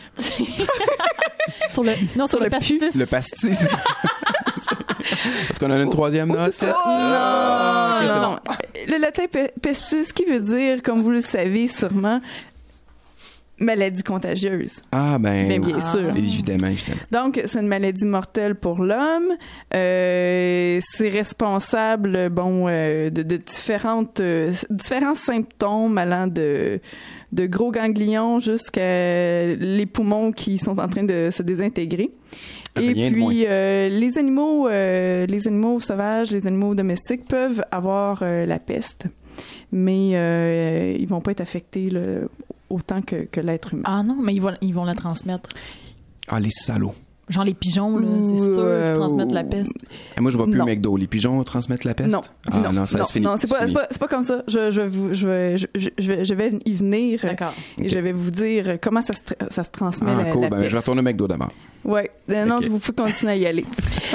Sur le pastis. Le pastis. Est-ce qu'on a une troisième note? Non. Le latin pestis, qui veut dire, comme vous le savez sûrement, maladie contagieuse. Ah, bien sûr. Évidemment. Donc, c'est une maladie mortelle pour l'homme. C'est responsable, de différents symptômes allant de gros ganglions jusqu'à les poumons qui sont en train de se désintégrer. Et puis, les animaux sauvages, les animaux domestiques peuvent avoir la peste, mais ils vont pas être affectés autant que l'être humain. Ah non, mais ils vont la transmettre. Ah, les salauds. Genre les pigeons, là, c'est sûr qu'ils transmettent la peste. Et moi, je vois plus au McDo. Les pigeons transmettent la peste? Non. Non, ça se finit. Non, c'est pas comme ça. Je vais y venir. D'accord. Et je vais vous dire comment ça se transmet la cool. peste. Je vais retourner au McDo d'abord. Oui. Non, vous pouvez continuer à y aller.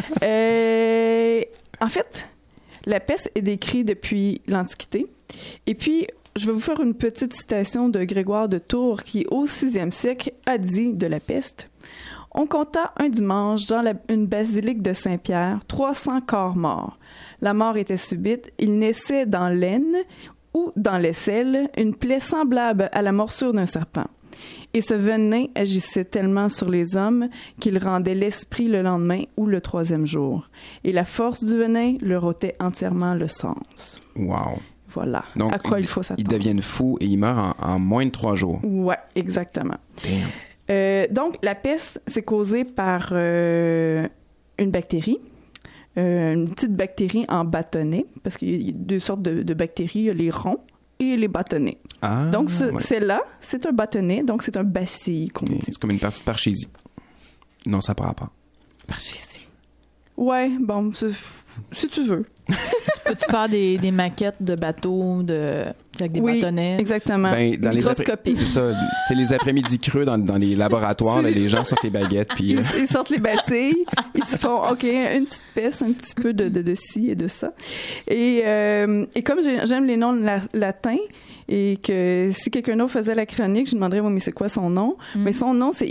En fait, la peste est décrite depuis l'Antiquité. Et puis, je vais vous faire une petite citation de Grégoire de Tours qui, au 6e siècle, a dit de la peste. On compta un dimanche dans une basilique de Saint-Pierre 300 corps morts. La mort était subite. Il naissait dans l'aine ou dans l'aisselle une plaie semblable à la morsure d'un serpent. Et ce venin agissait tellement sur les hommes qu'il rendait l'esprit le lendemain ou le 3e jour. Et la force du venin leur ôtait entièrement le sens. Wow. Voilà. Donc, à quoi il faut s'attendre. Ils deviennent fous et ils meurent en moins de 3 jours. Ouais, exactement. Damn. Donc, la peste, c'est causé par une bactérie, une petite bactérie en bâtonnet, parce qu'il y a 2 sortes de bactéries, il y a les ronds et les bâtonnets. Ah, donc, celle-là, c'est un bâtonnet, donc c'est un bacille qu'on dit. C'est comme une partie de parchésie. Non, ça part pas. Parchésie. Ouais, bon, si tu veux. Peux-tu faire des maquettes de bateaux avec des bâtonnets? Exactement. Dans microscopique. C'est ça. C'est les après-midi creux dans les laboratoires. Là, les gens sortent les baguettes. Puis, ils sortent les bacilles. Ils se font, OK, une petite peste, un petit peu de ci et de ça. Et comme j'aime les noms latins, et que si quelqu'un d'autre faisait la chronique, je demanderais, mais c'est quoi son nom? Mais son nom, c'est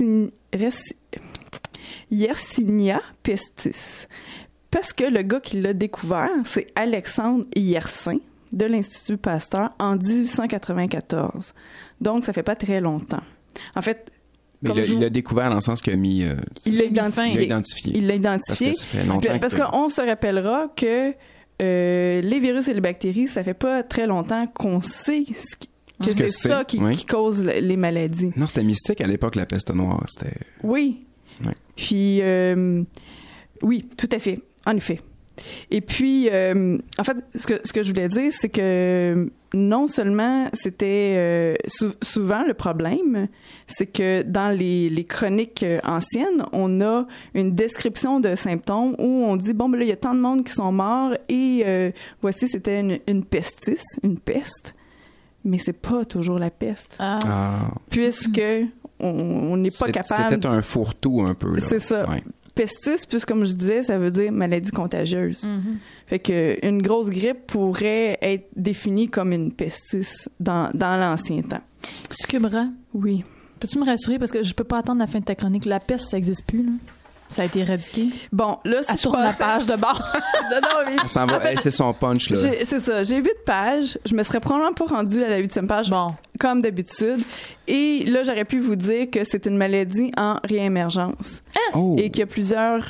Yersinia pestis. Parce que le gars qui l'a découvert, c'est Alexandre Yersin de l'Institut Pasteur en 1894. Donc, ça fait pas très longtemps. En fait, il l'a découvert dans le sens qu'il a mis... il l'a identifié. Il l'a identifié. Parce que ça fait longtemps parce qu'on se rappellera que les virus et les bactéries, ça fait pas très longtemps qu'on sait que c'est ça qui cause les maladies. Non, c'était mystique à l'époque, la peste noire. C'était... Oui. Ouais. Puis, oui, tout à fait. En effet. Et puis, en fait, ce que je voulais dire, c'est que non seulement c'était souvent le problème, c'est que dans les chroniques anciennes, on a une description de symptômes où on dit, bon, ben là, il y a tant de monde qui sont morts et voici, c'était une pestis, une peste. Mais c'est pas toujours la peste. Puisque on n'est pas capable... C'était un fourre-tout un peu, là. C'est ça. Ouais. Pestis, puis comme je disais, ça veut dire maladie contagieuse. Fait que une grosse grippe pourrait être définie comme une pestis dans l'ancien temps. Sucubra. Oui. Peux-tu me rassurer, parce que je peux pas attendre la fin de ta chronique. La peste, ça existe plus, là. Ça a été éradiqué. Bon, là, si elle tourne la page de bord. Non, mais... Ça va, c'est son punch, là. C'est ça. J'ai 8 pages. Je me serais probablement pas rendue à la 8e page, comme d'habitude. Et là, j'aurais pu vous dire que c'est une maladie en réémergence. Et qu'il y a plusieurs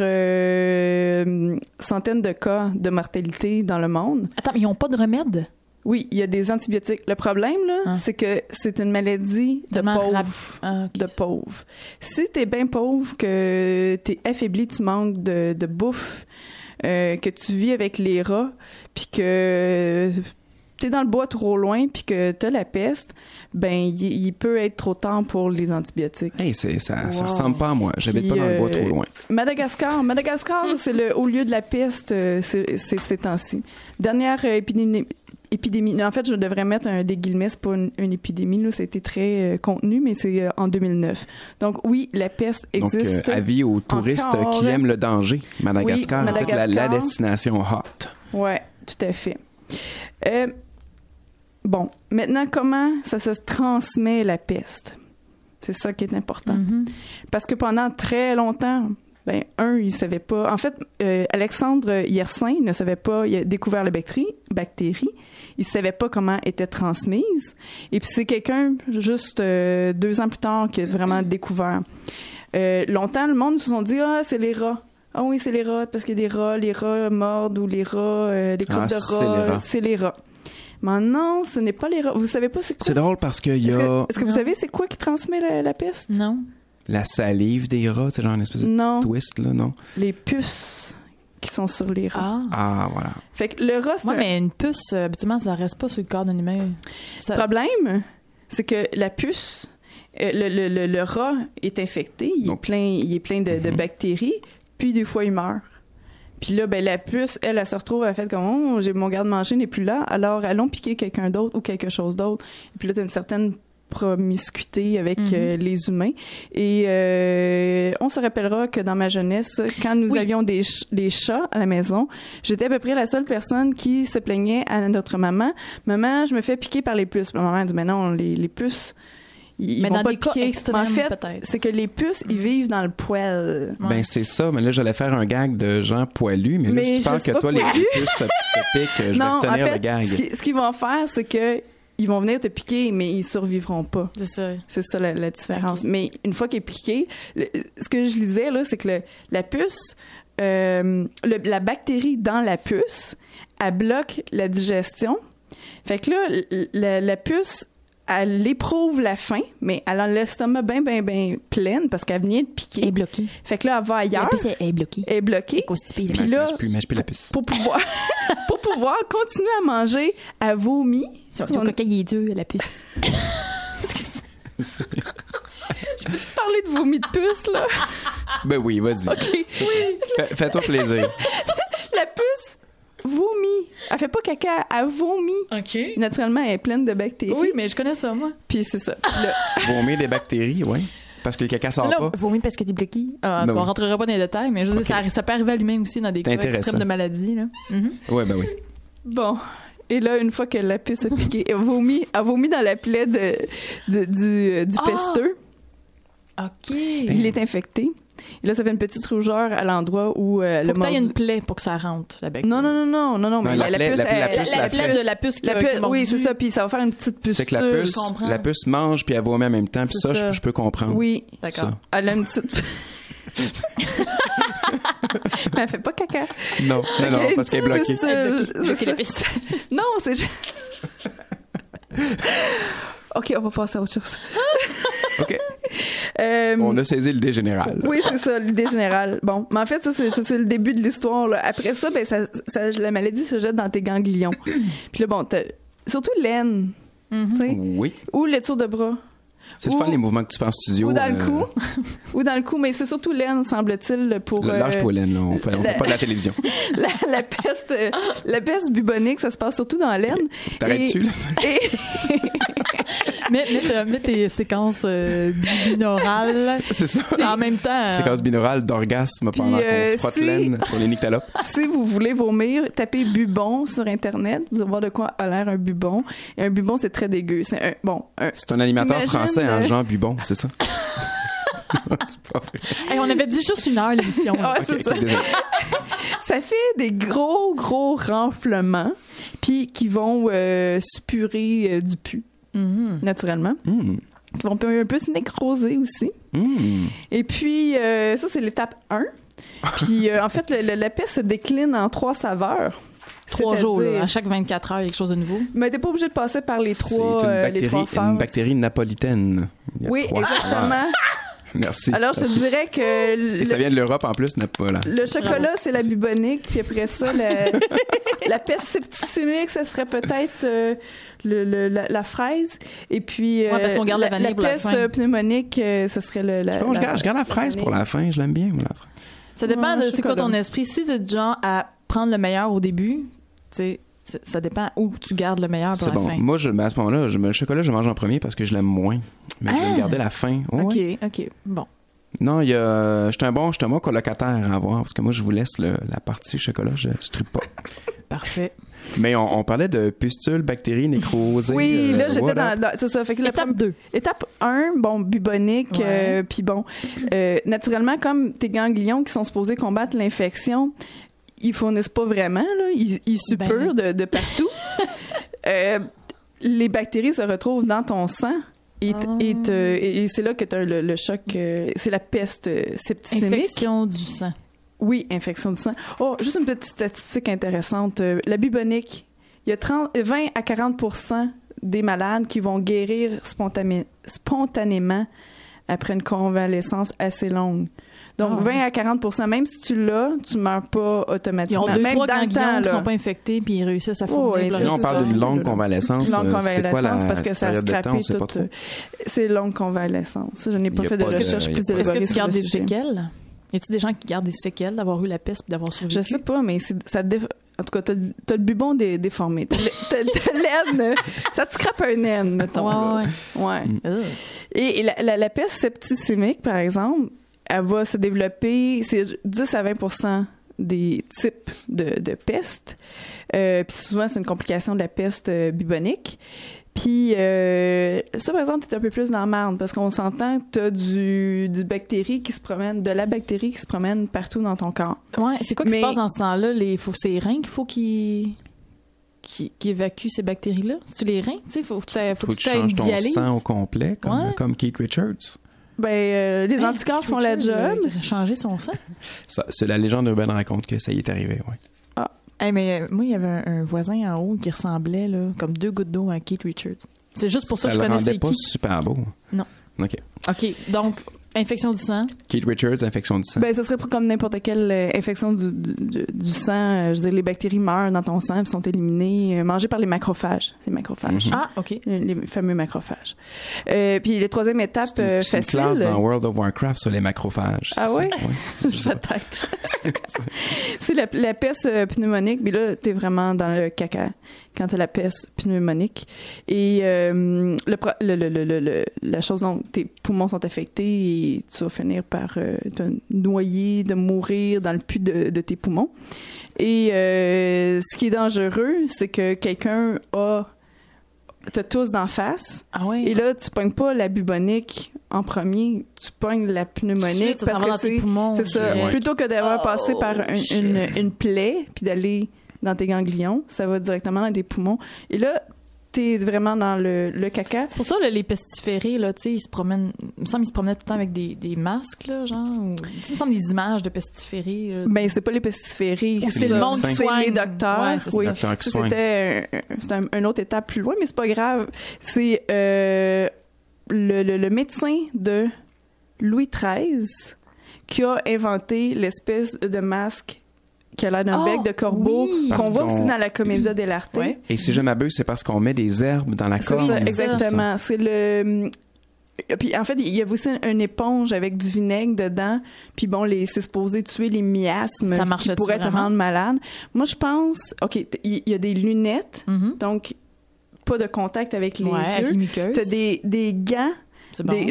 centaines de cas de mortalité dans le monde. Attends, mais ils n'ont pas de remède? Oui, il y a des antibiotiques. Le problème, là, c'est que c'est une maladie de pauvres. De pauvres. Si t'es bien pauvre, que t'es affaibli, tu manques de bouffe, que tu vis avec les rats, puis que t'es dans le bois trop loin, puis que t'as la peste, ben il peut être trop tard pour les antibiotiques. Hey, ça ressemble pas à moi. J'habite pas dans le bois trop loin. Madagascar, c'est le haut lieu de la peste ces temps-ci. Dernière épidémie. En fait, je devrais mettre des guillemets, c'est pas une épidémie, là, ça a été très contenu, mais c'est en 2009. Donc oui, la peste existe. Donc, avis aux touristes qui aiment le danger. Madagascar, oui, peut-être la destination hot. Ouais, tout à fait. Bon, maintenant, comment ça se transmet la peste? C'est ça qui est important. Parce que pendant très longtemps, il savait pas. En fait, Alexandre Yersin ne savait pas. Il a découvert la bactérie. Il savait pas comment était transmise. Et puis c'est quelqu'un juste 2 ans plus tard qui a vraiment découvert. Longtemps, le monde se sont dit c'est les rats. Ah oui, c'est les rats parce qu'il y a des rats, les rats mordent ou les rats, les crottes de rats, c'est les rats. Mais non, ce n'est pas les rats. Vous savez pas c'est quoi? C'est drôle parce qu'il y a. Est-ce que vous savez c'est quoi qui transmet la peste? Non. La salive des rats, c'est genre une espèce de petit twist, là, non? Les puces qui sont sur les rats. Ah, voilà. Fait que le rat, c'est mais une puce, habituellement, ça reste pas sur le corps d'un humain. Le problème, c'est que la puce, le rat est infecté, il est plein de bactéries, puis des fois, il meurt. Puis là, ben la puce, elle se retrouve, elle fait comme mon garde-manger n'est plus là, alors allons piquer quelqu'un d'autre ou quelque chose d'autre. Et puis là, t'as une certaine promiscuité avec les humains. Et on se rappellera que dans ma jeunesse, quand nous avions des chats à la maison, j'étais à peu près la seule personne qui se plaignait à notre maman. Maman, je me fais piquer par les puces. Puis ma maman dit, mais non, les puces... Ils vont pas piquer. En fait, c'est que les puces, ils vivent dans le poêle. Ouais. Ben, c'est ça. Mais là, j'allais faire un gag de gens poilus. Mais là, si tu penses que toi, les puces te piquent, je vais retenir le gag. Ce qu'ils vont faire, c'est que ils vont venir te piquer, mais ils survivront pas. C'est ça la différence. Okay. Mais une fois qu'il est piqué, ce que je lisais, là, c'est que la puce, la bactérie dans la puce, elle bloque la digestion. Fait que là, la puce, elle éprouve la faim, mais elle a l'estomac bien pleine parce qu'elle vient de piquer. Elle est bloquée. Fait que là, elle va ailleurs. La puce est bloquée. Elle est bloquée. Constipée. Puis là, la puce. Pour pouvoir continuer à manger, elle vomit. Son cocaille est dur, la puce. Je peux-tu parler de vomi de puce, là? Ben oui, vas-y. OK. Oui. Fais-toi plaisir. La puce vomit. Elle fait pas caca, elle vomit. OK. Naturellement, elle est pleine de bactéries. Oui, mais je connais ça, moi. Puis c'est ça. Vomir des bactéries, oui. Parce que le caca sort pas. Vomir parce qu'elle est bloquée. On rentrera pas dans les détails, mais je veux dire, ça peut arriver à l'humain aussi dans des cas extrêmes de maladie. Là. Oui, ben oui. Bon. Et là, une fois que la puce a piqué, elle vomit dans la plaie du pesteux. OK. Il est infecté. Et là, ça fait une petite rougeur à l'endroit où faut que t'ailles une plaie pour que ça rentre, la bactérie. Non. Mais la puce, la puce qui a oui, c'est ça. Puis ça va faire une petite puce. C'est que la puce mange puis elle vomit en même temps. Puis ça, je peux comprendre. Oui. D'accord. Ça. Elle a une petite... Mais elle fait pas caca. Non, parce qu'elle est bloquée. Non, c'est juste... OK, on va passer à autre chose. OK. On a saisi l'idée générale. Oui, c'est ça, l'idée générale. Bon, mais en fait, ça, c'est le début de l'histoire. Là. Après ça, ben, la maladie se jette dans tes ganglions. Puis là, bon, surtout l'aine. Tu sais? Oui. Ou le tour de bras. C'est le fun, les mouvements que tu fais en studio. Ou dans le cou. Ou dans le cou, mais c'est surtout l'aine, semble-t-il, pour... Lâche-toi l'aine, là. On fait pas de la télévision. la peste bubonique, ça se passe surtout dans l'aine. T'arrêtes-tu, là? Mets tes séquences binaurales. C'est ça. En même temps. Séquences binaurales d'orgasme pendant qu'on se frotte l'aine sur les nyctalopes. Si vous voulez vomir, tapez bubon sur Internet. Vous allez voir de quoi a l'air un bubon. Et un bubon, c'est très dégueu. C'est un animateur français, Jean Bubon, c'est ça? C'est pas vrai. Hey, on avait dit juste une heure l'émission. C'est ça. Ça fait des gros renflements, puis qui vont suppurer du pu, naturellement. Qui vont un peu se nécroser aussi. Et puis, ça, c'est l'étape 1. Puis, en fait, la peste se décline en 3 saveurs. 3 jours, là, à chaque 24 heures, il y a quelque chose de nouveau. Mais t'es pas obligé de passer par les 3 phases. C'est une bactérie napolitaine. Oui, exactement. Merci. Alors, je te dirais que... Et ça vient de l'Europe, en plus, Napoléon. Le chocolat, c'est la bubonique, puis après ça, la peste septicémique, ça serait peut-être la fraise. Et puis, parce qu'on garde la vanille pour la fin. peste pneumonique, ça serait je garde la fraise pour la fin, je l'aime bien, moi, la fraise. Ça dépend de c'est quoi ton esprit. Si t'es du genre à prendre le meilleur au début, tu sais, ça dépend où tu gardes le meilleur pour la fin. Moi, à ce moment-là, le chocolat, je mange en premier parce que je l'aime moins. Mais je vais garder la fin. OK. Bon. Non, j'étais un bon colocataire à avoir parce que moi, je vous laisse la partie chocolat, je tripe pas. Parfait. Mais on parlait de pustules, bactéries, nécrosées. Oui, là, j'étais dans... C'est ça. Fait que étape 2. Étape 1, bubonique, puis naturellement, comme tes ganglions qui sont supposés combattre l'infection, ils fournissent pas vraiment, là. Ils suppurent de partout. Les bactéries se retrouvent dans ton sang. Et c'est là que tu as le choc. C'est la peste septicémique. Infection du sang. Oui, infection du sang. Oh, juste une petite statistique intéressante. La bubonique, il y a 20 à 40% des malades qui vont guérir spontanément après une convalescence assez longue. Donc, 20 à 40%, même si tu l'as, tu meurs pas automatiquement. Ils ont 2-3 ganglions qui sont pas infectés puis ils réussissent à fournir. Là, on parle d'une longue convalescence. Longue convalescence, c'est quoi la parce que ça a scrappé tout. C'est longue convalescence. Je n'ai pas fait de recherche plus élaborée. Est-ce que tu gardes des séquelles? Y a-tu des gens qui gardent des séquelles d'avoir eu la peste et d'avoir survécu? Je sais pas, mais en tout cas, t'as le bubon déformé. T'as l'aine. Ça te scrape un aine, mettons. Ouais. Et la peste septicémique, par exemple, elle va se développer, c'est 10 à 20% des types de peste. Puis souvent, c'est une complication de la peste bubonique. Puis ça, par exemple, t'es un peu plus dans la merde parce qu'on s'entend que t'as de la bactérie qui se promène partout dans ton corps. Ouais, c'est quoi qui se passe dans ce temps-là? C'est les reins qu'il faut qui évacuent ces bactéries-là? C'est les reins? Tu sais, faut que tu changes ton sang au complet, comme Keith Richards. Les anticorps font la job. Changer son sang? C'est la légende urbaine raconte que ça y est arrivé, oui. Ah. Mais moi, il y avait un voisin en haut qui ressemblait là, comme 2 gouttes d'eau à Keith Richards. C'est juste pour ça que je connaissais qui. Ça le rendait pas super beau. Non. OK, donc, infection du sang. Keith Richards, infection du sang. Ça serait comme n'importe quelle infection du sang. Je veux dire, les bactéries meurent dans ton sang et sont éliminées, mangées par les macrophages. C'est les macrophages. Ah, OK. Les fameux macrophages. Puis la troisième étape facile. C'est une classe dans World of Warcraft sur les macrophages. Ah oui? Peut-être. C'est la peste pneumonique. Puis là, t'es vraiment dans le caca quand t'as la peste pneumonique. Et la chose dont tes poumons sont affectés et tu vas finir par te noyer, de mourir dans le pus de tes poumons. Et ce qui est dangereux, c'est que quelqu'un te tousse d'en face. Ah ouais. Et là, tu pognes pas la bubonique en premier, tu pognes la pneumonique parce que dans tes poumons. C'est ça. Ouais. Plutôt que d'avoir passé par une plaie puis d'aller dans tes ganglions, ça va directement dans tes poumons. Et là, t'es vraiment dans le caca. C'est pour ça, là, les pestiférés, là, tu sais, il me semble qu'ils se promenaient tout le temps avec des masques, là, genre, ou, il me semble des images de pestiférés. C'est pas les pestiférés. C'est le monde qui soigne. Les docteurs. Ouais, c'est ça. C'était une autre étape plus loin, mais c'est pas grave. C'est le médecin de Louis XIII qui a inventé l'espèce de masque qui a l'air d'un bec de corbeau, qu'on voit aussi dans la Commedia dell'arte. Ouais. Et si je m'abuse, c'est parce qu'on met des herbes dans la corne. Exactement. C'est le... Puis en fait, il y avait aussi une éponge avec du vinaigre dedans. Puis bon, c'est supposé tuer les miasmes qui pourraient te rendre malade. Moi, je pense... OK, il y a des lunettes, donc pas de contact avec les yeux. T'as des gants. C'est bon.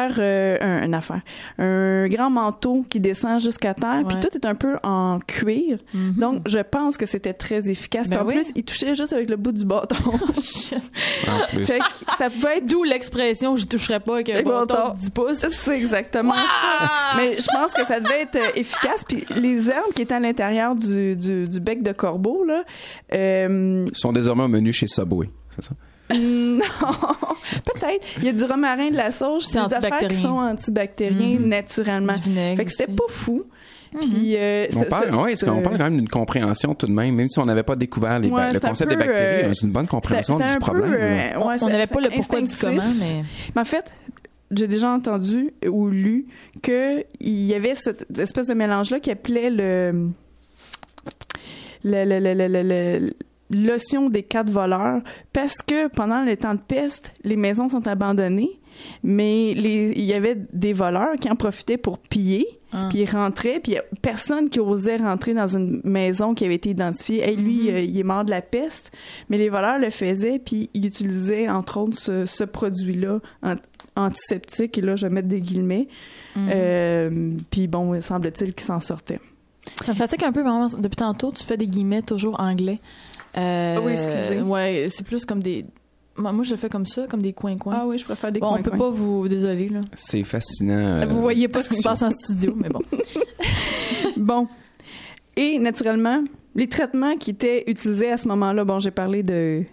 Un grand manteau qui descend jusqu'à terre, puis tout est un peu en cuir. Donc, je pense que c'était très efficace. En plus, il touchait juste avec le bout du bâton. Fait que ça pouvait être... D'où l'expression « je toucherais pas avec un bâton de 10 pouces ». C'est exactement ça. Mais je pense que ça devait être efficace. Puis les herbes qui étaient à l'intérieur du bec de corbeau, là... sont désormais au menu chez Subway, c'est ça? Non, peut-être. Il y a du romarin, de la sauge, c'est des affaires qui sont antibactériens naturellement. Fait que c'était pas fou. Puis on parle quand même d'une compréhension tout de même si on n'avait pas découvert le concept des bactéries, c'est une bonne compréhension du problème. On n'avait pas le pourquoi du comment, mais en fait, j'ai déjà entendu ou lu qu'il y avait cette espèce de mélange-là qui appelait l'otion des 4 voleurs, parce que pendant le temps de peste, les maisons sont abandonnées, mais il y avait des voleurs qui en profitaient pour piller, puis ils rentraient, puis il y a personne qui osait rentrer dans une maison qui avait été identifiée. Hey, lui, il est mort de la peste, mais les voleurs le faisaient, puis ils utilisaient, entre autres, ce produit-là, antiseptique, et là, je vais mettre des guillemets, puis bon, il semble-t-il qu'il s'en sortait. Ça me fatigue un peu, vraiment, depuis tantôt, tu fais des guillemets toujours anglais. Oui, excusez. Ouais, c'est plus comme des... Moi, je le fais comme ça, comme des coins-coins. Ah oui, je préfère des coins-coins. On peut pas vous... Désolé, là. C'est fascinant. Vous voyez pas ce qui se passe en studio, mais bon. Bon. Et, naturellement, les traitements qui étaient utilisés à ce moment-là, bon, j'ai parlé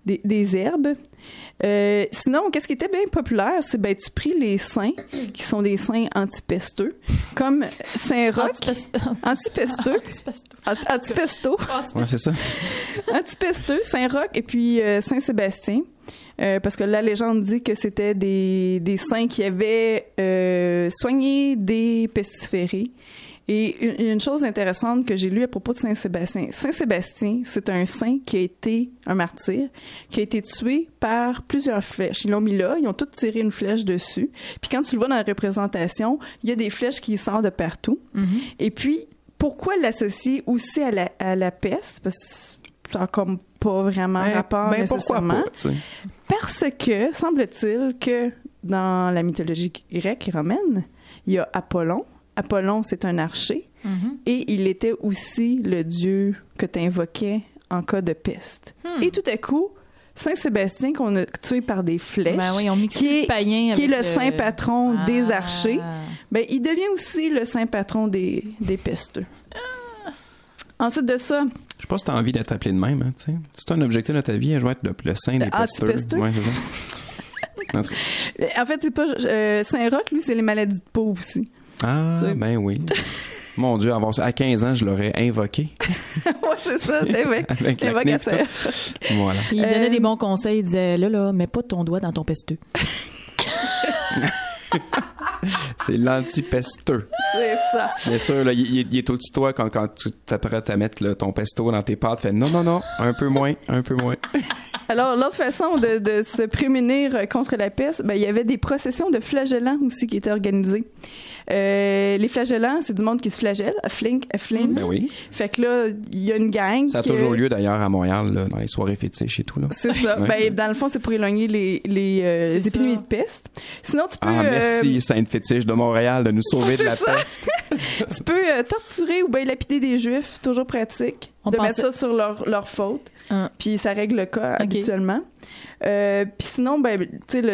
des herbes. Sinon, qu'est-ce qui était bien populaire, c'est tu pries les saints, qui sont des saints antipesteux, comme Saint-Roch. Antipesteux. Antipesto. Ouais, c'est ça. Antipesteux, Saint-Roch et puis Saint-Sébastien. Parce que la légende dit que c'était des saints qui avaient soigné des pestiférés. Et une chose intéressante que j'ai lue à propos de Saint-Sébastien. Saint-Sébastien, c'est un saint qui a été un martyr, qui a été tué par plusieurs flèches. Ils l'ont mis là, ils ont tous tiré une flèche dessus. Puis quand tu le vois dans la représentation, il y a des flèches qui sortent de partout. Mm-hmm. Et puis, pourquoi l'associer aussi à la peste? Parce que ça n'a comme pas vraiment rapport nécessairement. Pourquoi pas, parce que, semble-t-il que dans la mythologie grecque et romaine, il y a Apollon. Apollon, c'est un archer, et il était aussi le dieu que tu invoquais en cas de peste. Et tout à coup, Saint-Sébastien, qu'on a tué par des flèches, qui est le saint patron des archers, il devient aussi le saint patron des pesteux. Ensuite de ça... Je sais pas si tu as envie d'être appelé de même. Hein, si tu as un objectif dans ta vie, je vais être le saint des pesteux. Ouais, c'est ça. En fait, c'est pas... Saint-Roch, lui, c'est les maladies de peau aussi. Ah, ben oui. Mon Dieu, à 15 ans, je l'aurais invoqué. Ouais, c'est ça, avec l'invocateur. Voilà. Il donnait des bons conseils. Il disait, là, mets pas ton doigt dans ton pesteux. C'est l'antipesteux. C'est ça. Bien sûr, là, il est au-dessus de toi quand tu t'apprêtes à mettre ton pesto dans tes pâtes. Fais non, un peu moins. Alors, l'autre façon de se prémunir contre la peste, il y avait des processions de flagellants aussi qui étaient organisées. Les flagellants, c'est du monde qui se flagelle, a fling. Ben oui. Fait que là, il y a une gang. Ça a toujours lieu d'ailleurs à Montréal, là, dans les soirées fétiches et tout. Là. C'est ça. Ouais. Dans le fond, c'est pour éloigner les épidémies de peste. Sinon, tu peux... merci, Sainte Fétiche de Montréal, de nous sauver de la peste. Tu peux torturer ou lapider des Juifs, toujours pratique, mettre ça sur leur faute. Puis ça règle le cas habituellement. Puis sinon, tu sais,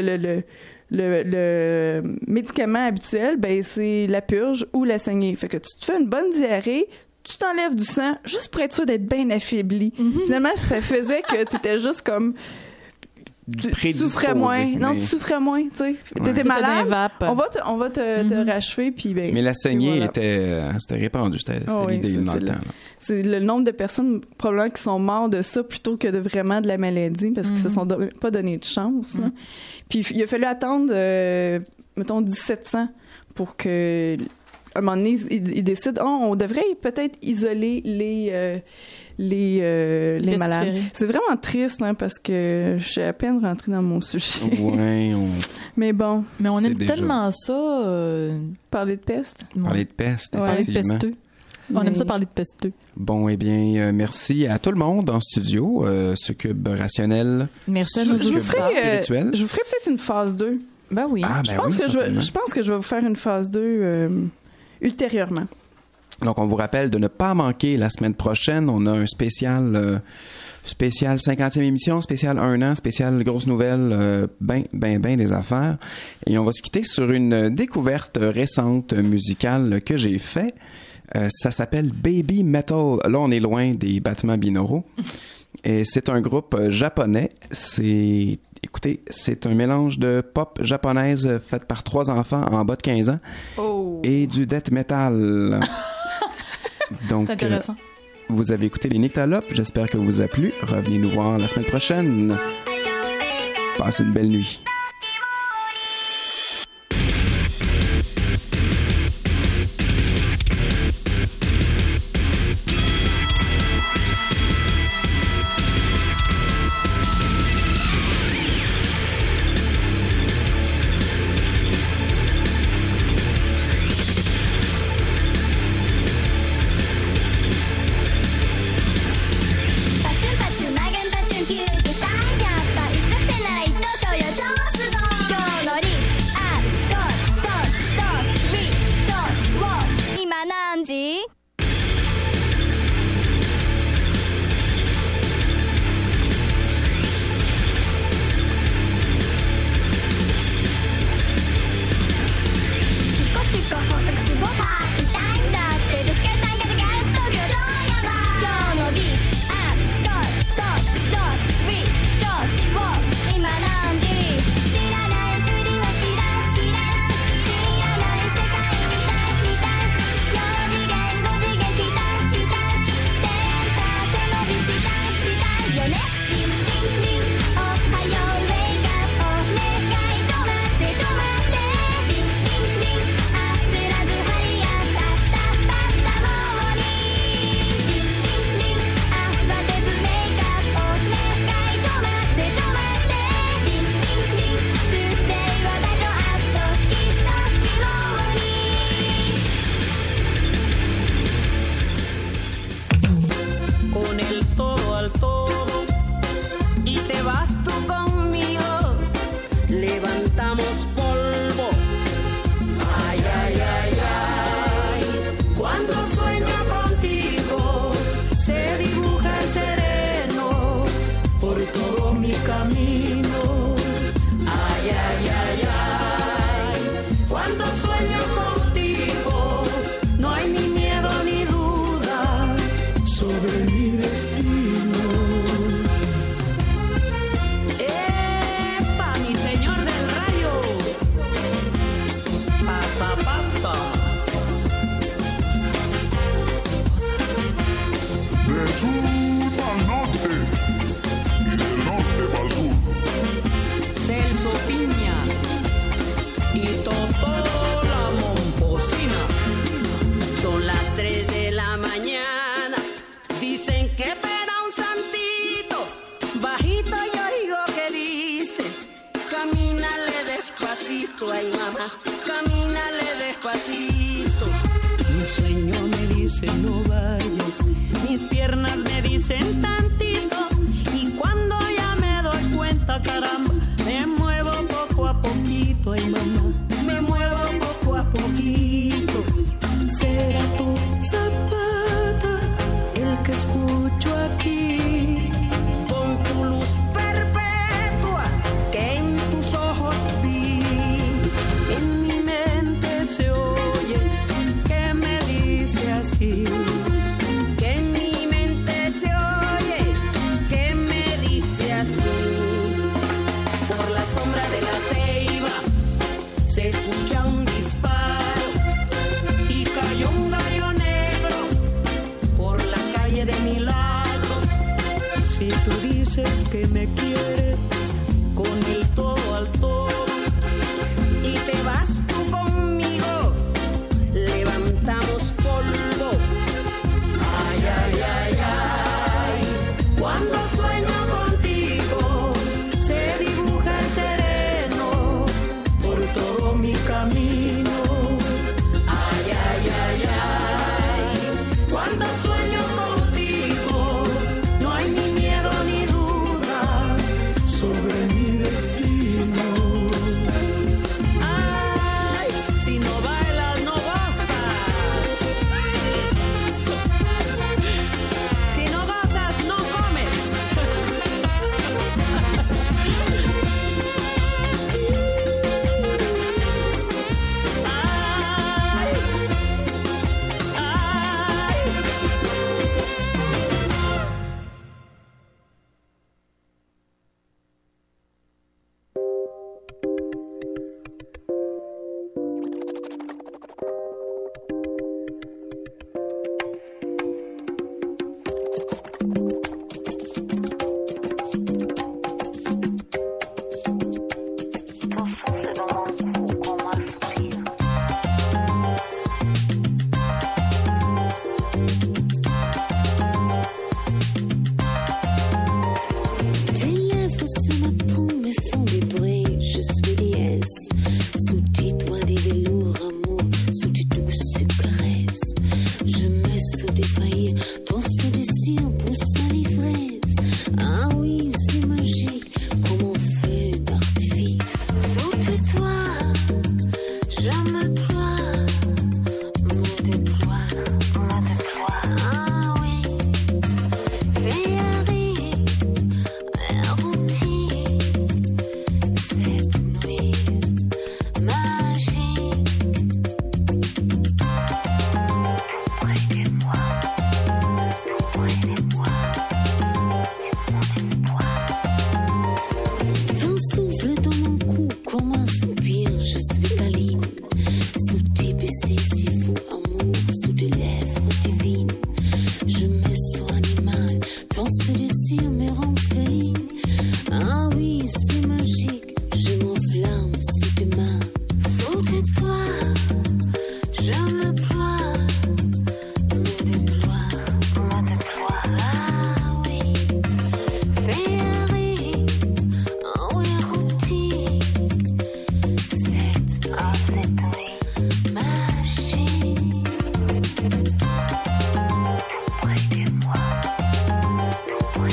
le médicament habituel, c'est la purge ou la saignée. Fait que tu te fais une bonne diarrhée, tu t'enlèves du sang, juste pour être sûr d'être bien affaibli. Finalement, ça faisait que tu étais juste comme... Tu souffrais moins. Non, tu souffrais moins, tu sais. T'étais malade. On va te rachever, puis mais la saignée c'était répandu, c'était l'idée dans le temps. Là. C'est le nombre de personnes probablement qui sont mortes de ça plutôt que de vraiment de la maladie parce qu'ils se sont pas donné de chance. Là. Puis il a fallu attendre, mettons, 1700 pour que, à un moment donné, ils décident, on devrait peut-être isoler les malades. C'est vraiment triste, parce que je suis à peine rentrée dans mon sujet. Ouais, mais bon. Mais on aime tellement ça. Parler de peste. Parler de peste, Parler de pesteux. On aime ça parler de pesteux. Bon, eh bien, merci à tout le monde en studio, Succube Rationnel. Merci à nos spirituels. Je vous ferai peut-être une phase 2. Ben oui. Je pense que je vais vous faire une phase 2 ultérieurement. Donc, on vous rappelle de ne pas manquer la semaine prochaine. On a un spécial 50e émission, spécial 1 an, spécial grosse nouvelle, ben des affaires. Et on va se quitter sur une découverte récente musicale que j'ai fait. Ça s'appelle Baby Metal. Là, on est loin des battements binauraux. Et c'est un groupe japonais. Écoutez, c'est un mélange de pop japonaise faite par 3 enfants en bas de 15 ans et du death metal. Donc, c'est intéressant. Vous avez écouté les Nyctalopes. J'espère que vous a plu. Revenez nous voir la semaine prochaine. Passez une belle nuit. Patsum patsum, magen patsum, キューティーしたいやっぱ一直線なら一等賞よ al todo y te vas tú conmigo, levantamos polvo. Ay, ay, ay, ay, cuando sueño contigo se dibuja el sereno por todo mi camino. Ay, ay, ay, ay, cuando sueño contigo no hay ni miedo ni duda sobre mi destino. ¡Epa, mi señor del rayo! ¡Pasapata! Del sur al norte y del norte al sur. Celso Piña y Totó la Momposina. Son las 3 de la mañana. Dicen que espera un santito. Bajito yo oigo que dice: camínale despacito, ay mamá, camínale despacito. Mi sueño me dice no vayas, mis piernas me dicen tantito. Y cuando ya me doy cuenta, caramba, me muevo poco a poquito, ay mamá, me muevo poco a poquito. Será tu Zapata el que escucho aquí, con tu luz perpetua que en tus ojos vi. En mi mente se oye que me dice así, que en mi mente se oye que me dice así. Por la sombra de la ceiba se escucha un disparo y cayó un gallo negro por la calle de mi lado. Si tú dices que me quieres con el todo al todo y te vas tú conmigo, levantamos polvo. Ay, ay, ay, ay, cuando sueño contigo se dibuja el sereno por todo mi camino. Ay, ay, ay, ay, cuando sueño contigo no hay ni miedo ni duda sobre mi destino. Ay, si no bailas no gozas, si no gozas no comes. Ay, ay. Tes lèvres sur ma peau me font vibrer. Je suis déesse. Sous tes doigts des velours amour, sous tes douces caresses, je me sous défaillir. Ton sous désir pousse à l'ivresse. Ah oui, c'est magique comme un feu d'artifice. Sous tes doigts, je me ploie, me déploie. Ah oui, féerie. Cette nuit magique, près de moi, ton souffle dans mon cou comme un soupir, je suis câline. Sous tes baisers si fous amour, sous tes lèvres divines, je me sens animal, ton ce désir me rend féline. Ah oui, c'est magique, je m'enflamme sous tes mains. Sous tes doigts, je me ploie, me déploie. Ah oui, féerie, oh oui, érotique. Cette nuit magique, près de moi,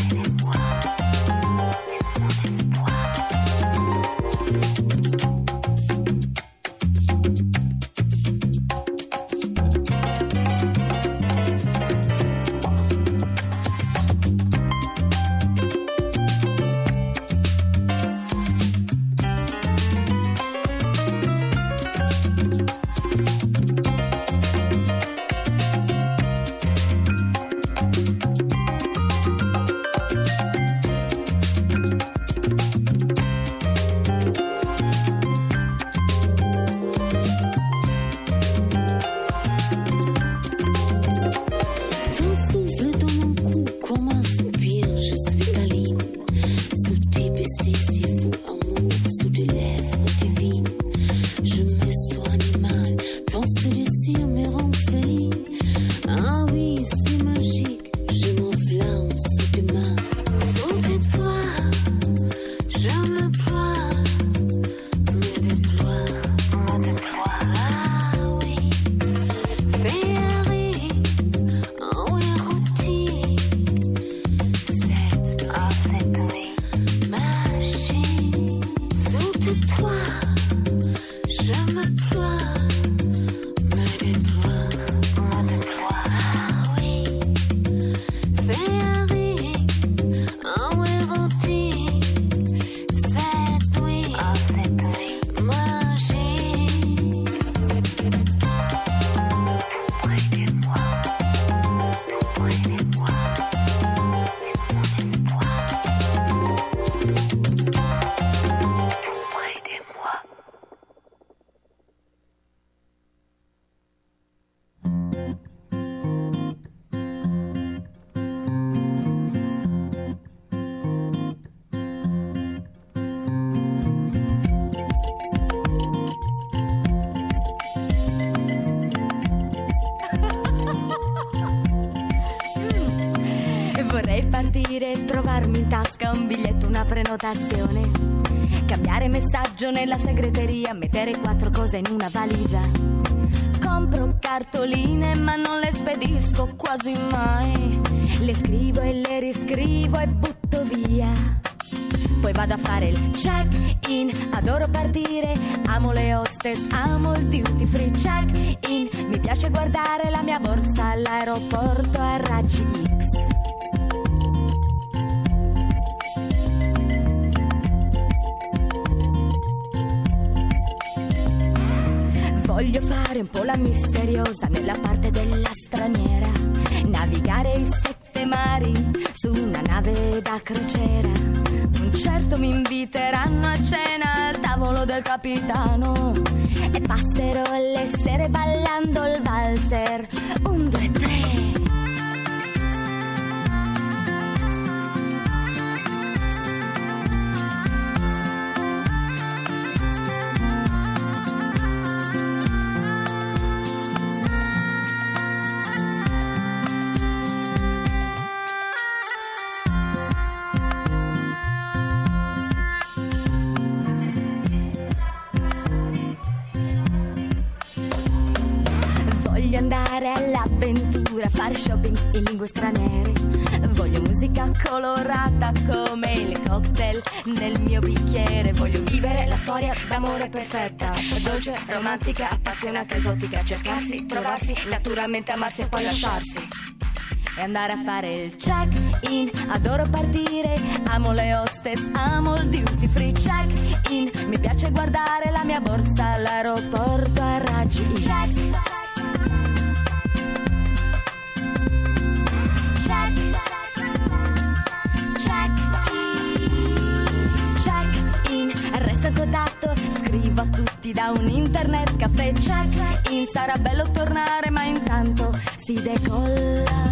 Vorrei partire e trovarmi in tasca un biglietto, una prenotazione, cambiare messaggio nella segreteria, mettere 4 cose in una valigia. Compro cartoline ma non le spedisco quasi mai, le scrivo e le riscrivo e butto via. Poi vado a fare il check-in, adoro partire, amo le hostess, amo il duty free. Check-in, mi piace guardare la mia borsa all'aeroporto a raggi X. Voglio fare un po' la misteriosa nella parte della straniera, navigare i 7 mari su una nave da crociera. Un certo mi inviteranno a cena al tavolo del capitano e passerò le sere ballando il valzer. 1, 2, 3. Voglio andare all'avventura, fare shopping in lingue straniere. Voglio musica colorata come il cocktail nel mio bicchiere. Voglio vivere la storia d'amore perfetta, dolce, romantica, appassionata, esotica. Cercarsi, trovarsi, naturalmente amarsi e poi lasciarsi. E andare a fare il check-in, adoro partire, amo le hostess, amo il duty free. Check-in, mi piace guardare la mia borsa all'aeroporto a raggi X. Check-in, resto contatto, scrivo a tutti da un internet caffè. Check-in, sarà bello tornare ma intanto si decolla.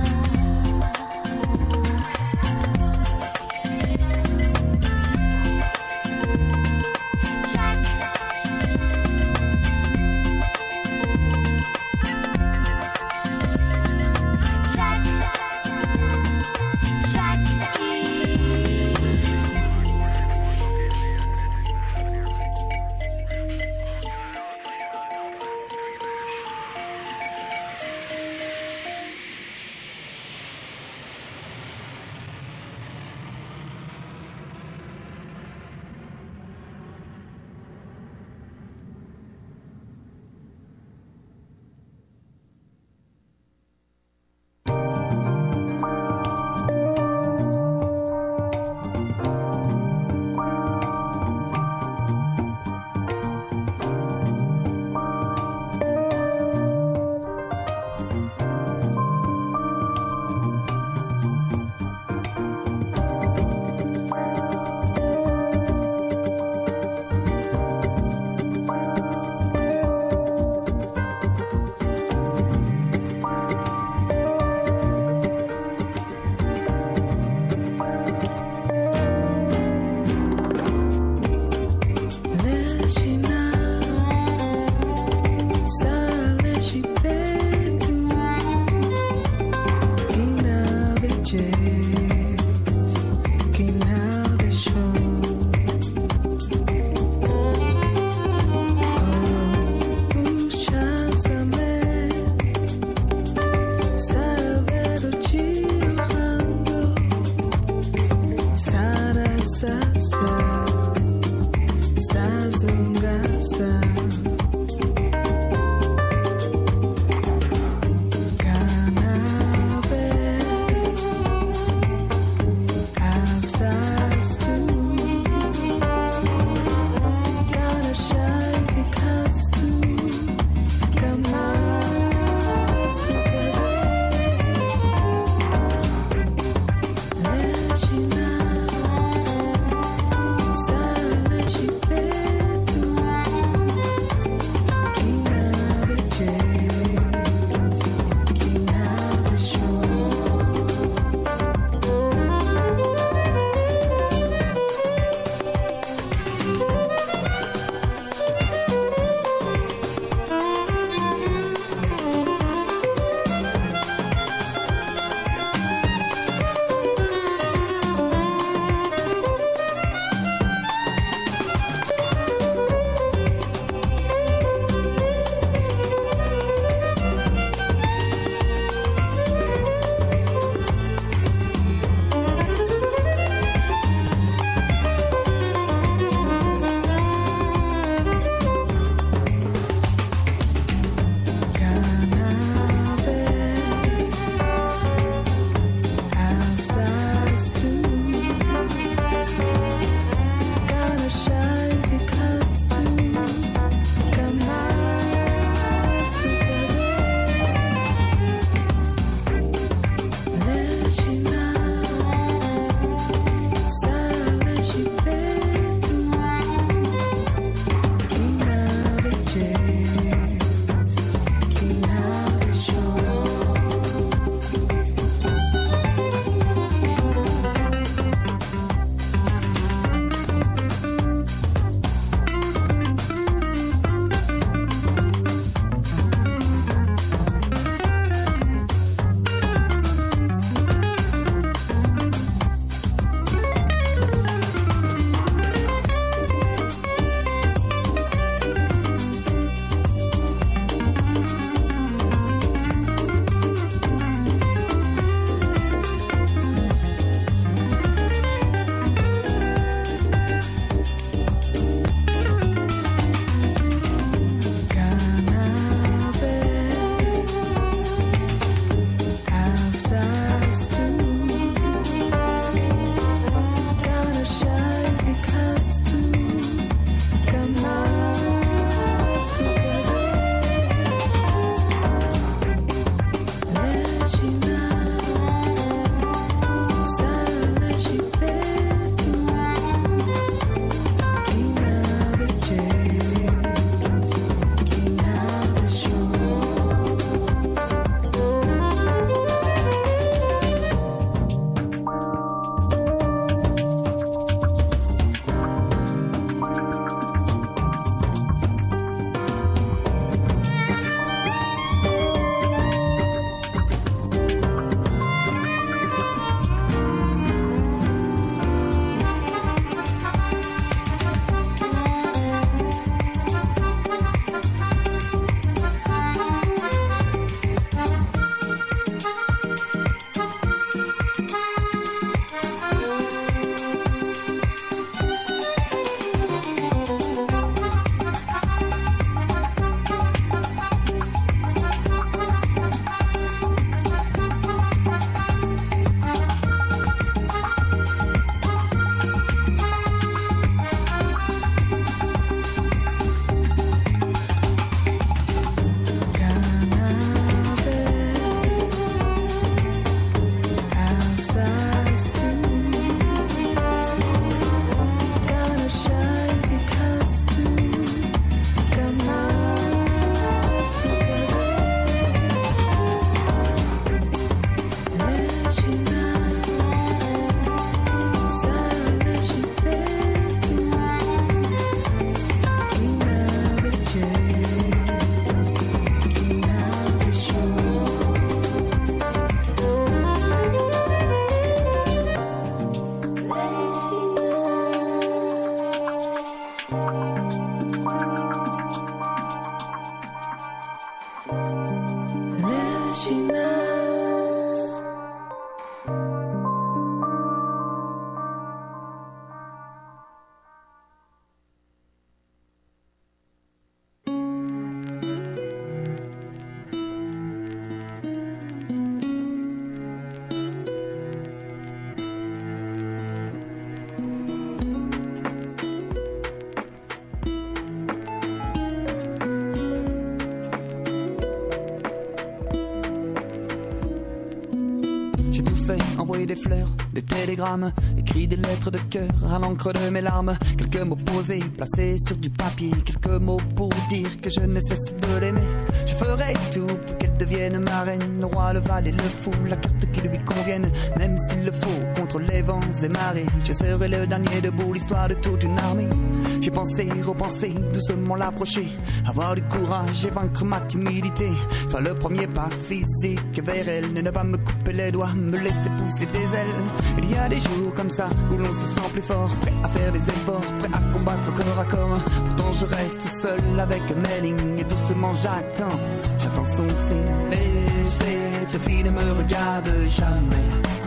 Envoyer des fleurs, des télégrammes, écrit des lettres de cœur à l'encre de mes larmes. Quelques mots posés, placés sur du papier. Quelques mots pour dire que je ne cesse de l'aimer. Je ferai tout pour qu'elle devienne ma reine. Le roi, le val et le fou, la carte qui lui convienne. Même s'il le faut, contre les vents et marées. Je serai le dernier debout, l'histoire de toute une armée. J'ai pensé, repensé, doucement l'approcher. Avoir du courage et vaincre ma timidité. Faire le premier pas physique vers elle. Ne pas me couper les doigts, me laisser pousser des ailes. Il y a des jours comme ça où l'on se sent plus fort, prêt à faire des efforts, prêt à combattre corps à corps. Pourtant je reste seul avec mes lignes et doucement j'attends son signe. Et cette fille ne me regarde jamais.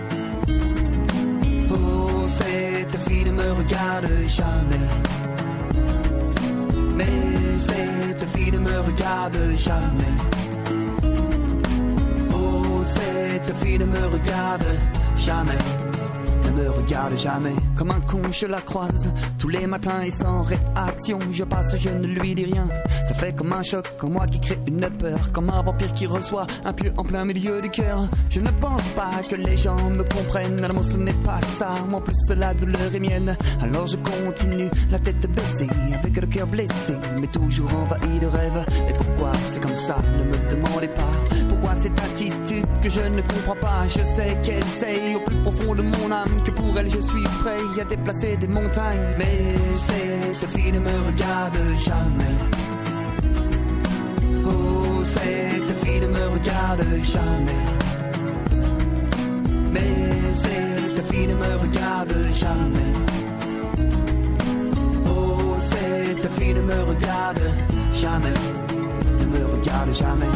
Oh, cette fille ne me regarde jamais. Mais cette fille ne me regarde jamais. Oh, cette fille ne me regarde jamais. Ne me regarde jamais. Comme un con je la croise tous les matins et sans réaction je passe, je ne lui dis rien. Ça fait comme un choc en moi qui crée une peur, comme un vampire qui reçoit un pieu en plein milieu du cœur. Je ne pense pas que les gens me comprennent, l'amour ce n'est pas ça, moi plus la douleur est mienne. Alors je continue, la tête baissée, avec le cœur blessé, mais toujours envahi de rêves. Et pourquoi c'est comme ça, ne me demandez pas. Pourquoi cette attitude que je ne comprends pas. Je sais qu'elle sait au plus profond de mon âme que pour elle je suis prêt à déplacer des montagnes. Mais cette fille ne me regarde jamais. Oh, cette fille ne me regarde jamais. Mais cette fille ne me regarde jamais. Oh, cette fille ne me regarde jamais. Ne me regarde jamais.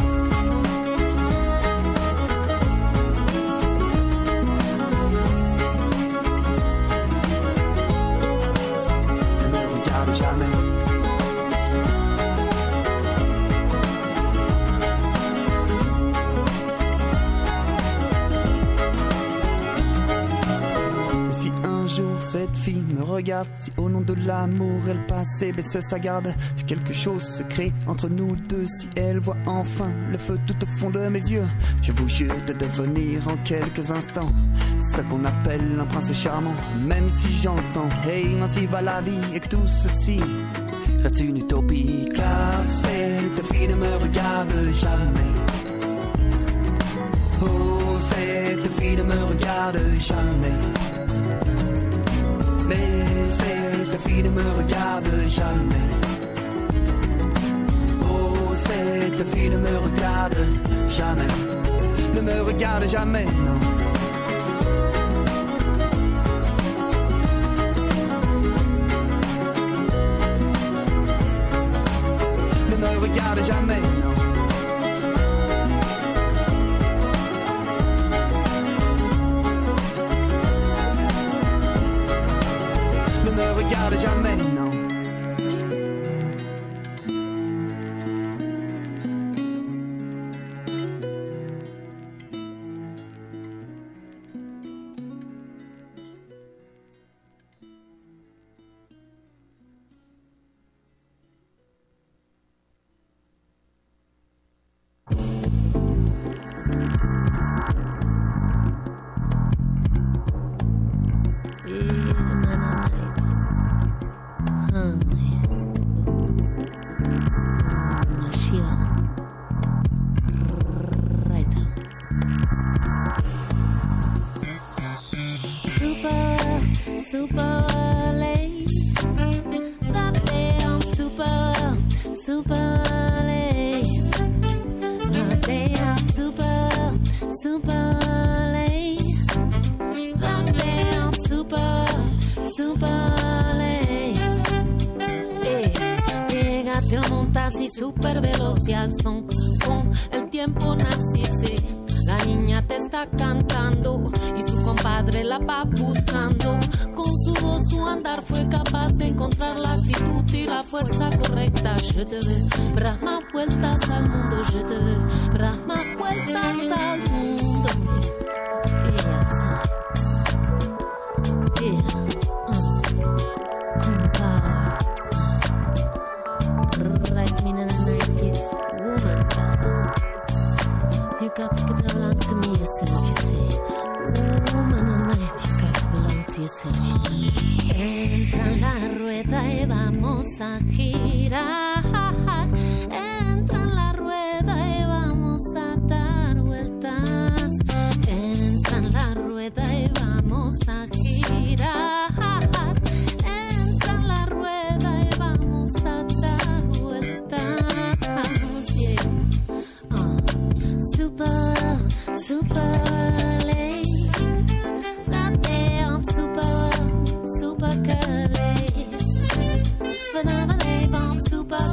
Cette fille me regarde, si au nom de l'amour elle passe et baisse sa garde, si quelque chose se crée entre nous deux, si elle voit enfin le feu tout au fond de mes yeux, je vous jure de devenir en quelques instants ce qu'on appelle un prince charmant. Même si j'entends hey ainsi va la vie et que tout ceci reste une utopie, car cette fille ne me regarde jamais. Oh, cette fille ne me regarde jamais. Mais cette fille ne me regarde jamais. Oh, cette fille ne me regarde jamais. Ne me regarde jamais, non. Ne me regarde jamais, non. Ne me regarde jamais, non. Super veloz y al son, con el tiempo naciste. La niña te está cantando y su compadre la va buscando. Con su voz, su andar fue capaz de encontrar la actitud y la fuerza correcta. Je te veux, brahma vueltas al mundo. Je te veux, brahma vueltas al mundo. You got to get along to me yourself, you say. Woman and night, you got to belong to yourself. Entra en la rueda y vamos a girar. Entra en la rueda y vamos a dar vueltas. Entra en la rueda y vamos a girar. Entra en la rueda y vamos a dar vueltas. Yeah. Super late. That day I'm super curly. But I'm super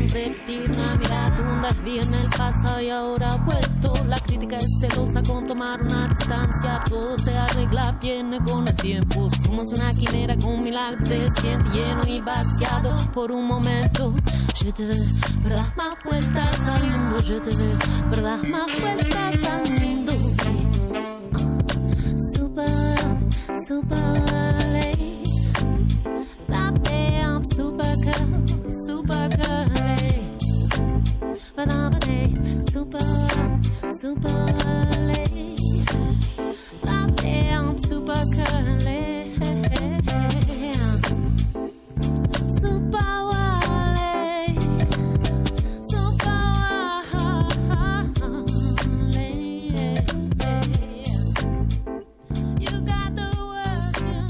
repetir una mirada. Tú andas bien en el pasado y ahora ha vuelto. La crítica es celosa con tomar una distancia. Todo se arregla, viene con el tiempo. Somos una quimera con un milagro. Te sientes lleno y vaciado por un momento. Je te veux, pero das más vueltas al mundo. Je te veux, pero das más vueltas al mundo. Super late. La I'm super girl, super girly. But I'm a super late. La I'm super girly. Super wally. Super wally. You got the words.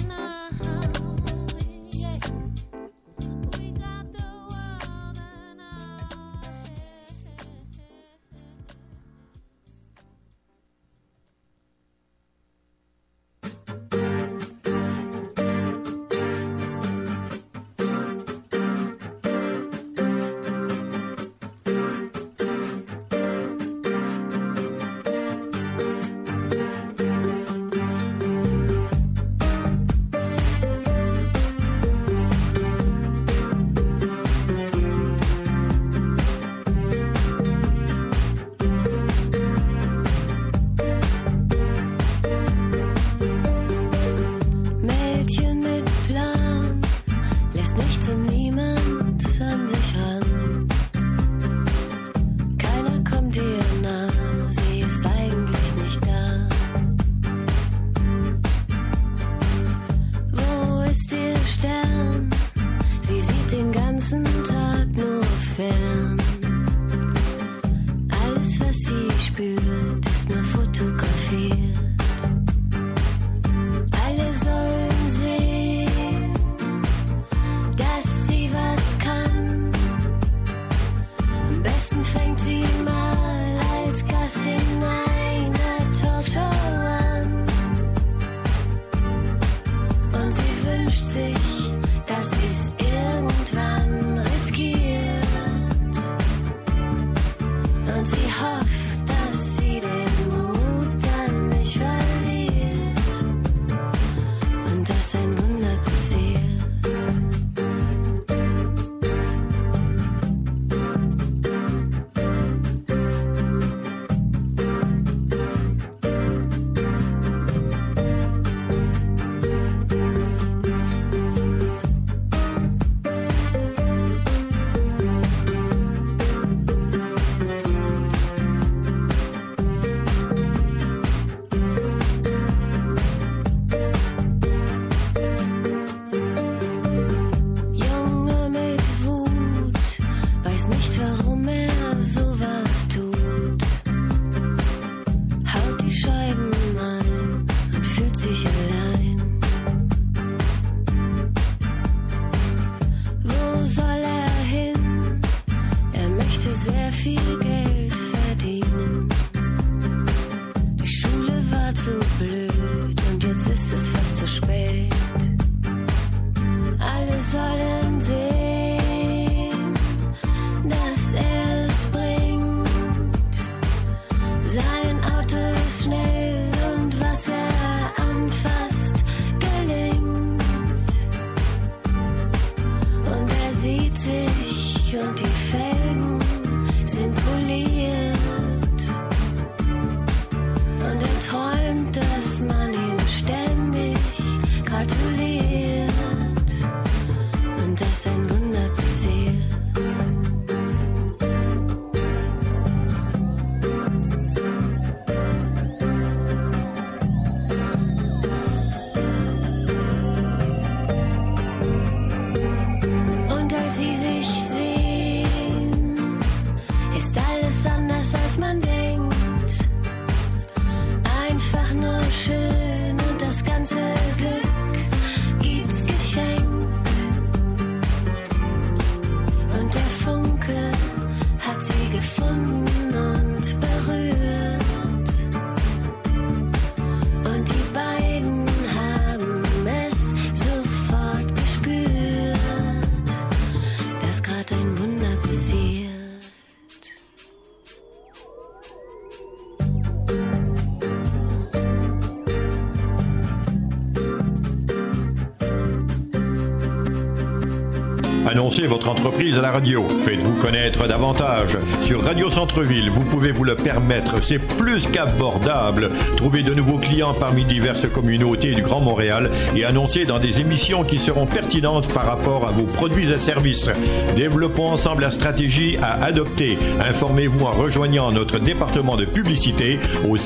Annoncez votre entreprise à la radio. Faites-vous connaître davantage. Sur Radio Centre-Ville, vous pouvez vous le permettre. C'est plus qu'abordable. Trouvez de nouveaux clients parmi diverses communautés du Grand Montréal et annoncez dans des émissions qui seront pertinentes par rapport à vos produits et services. Développons ensemble la stratégie à adopter. Informez-vous en rejoignant notre département de publicité au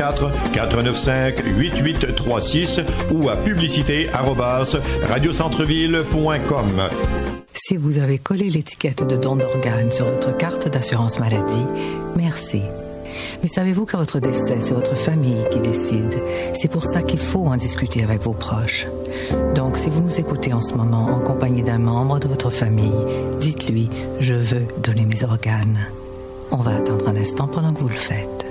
514-495-8836 ou à publicité@radiocentreville.com. Si vous avez collé l'étiquette de don d'organes sur votre carte d'assurance maladie, merci. Mais savez-vous que votre décès, c'est votre famille qui décide. C'est pour ça qu'il faut en discuter avec vos proches. Donc, si vous nous écoutez en ce moment en compagnie d'un membre de votre famille, dites-lui « Je veux donner mes organes ». On va attendre un instant pendant que vous le faites.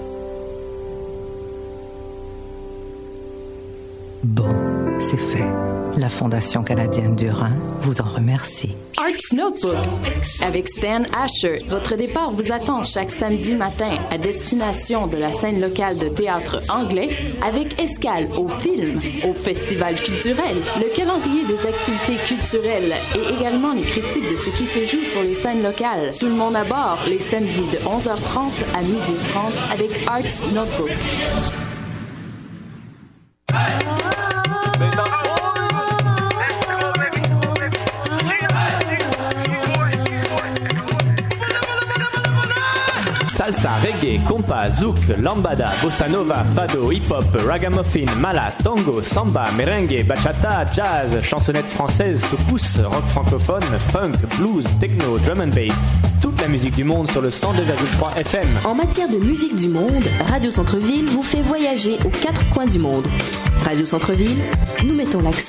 Bon, c'est fait. La Fondation canadienne du Rhin vous en remercie. Arts Notebook avec Stan Asher. Votre départ vous attend chaque samedi matin à destination de la scène locale de théâtre anglais avec escale au film, au festival culturel, le calendrier des activités culturelles et également les critiques de ce qui se joue sur les scènes locales. Tout le monde à bord les samedis de 11h30 à 12h30 avec Arts Notebook. Salsa, reggae, compa, zouk, lambada, bossa nova, fado, hip-hop, ragamuffin, mala, tango, samba, merengue, bachata, jazz, chansonnette française, soukous, rock francophone, funk, blues, techno, drum and bass. Toute la musique du monde sur le 102,3 FM. En matière de musique du monde, Radio Centre-Ville vous fait voyager aux quatre coins du monde. Radio Centre-Ville, nous mettons l'accent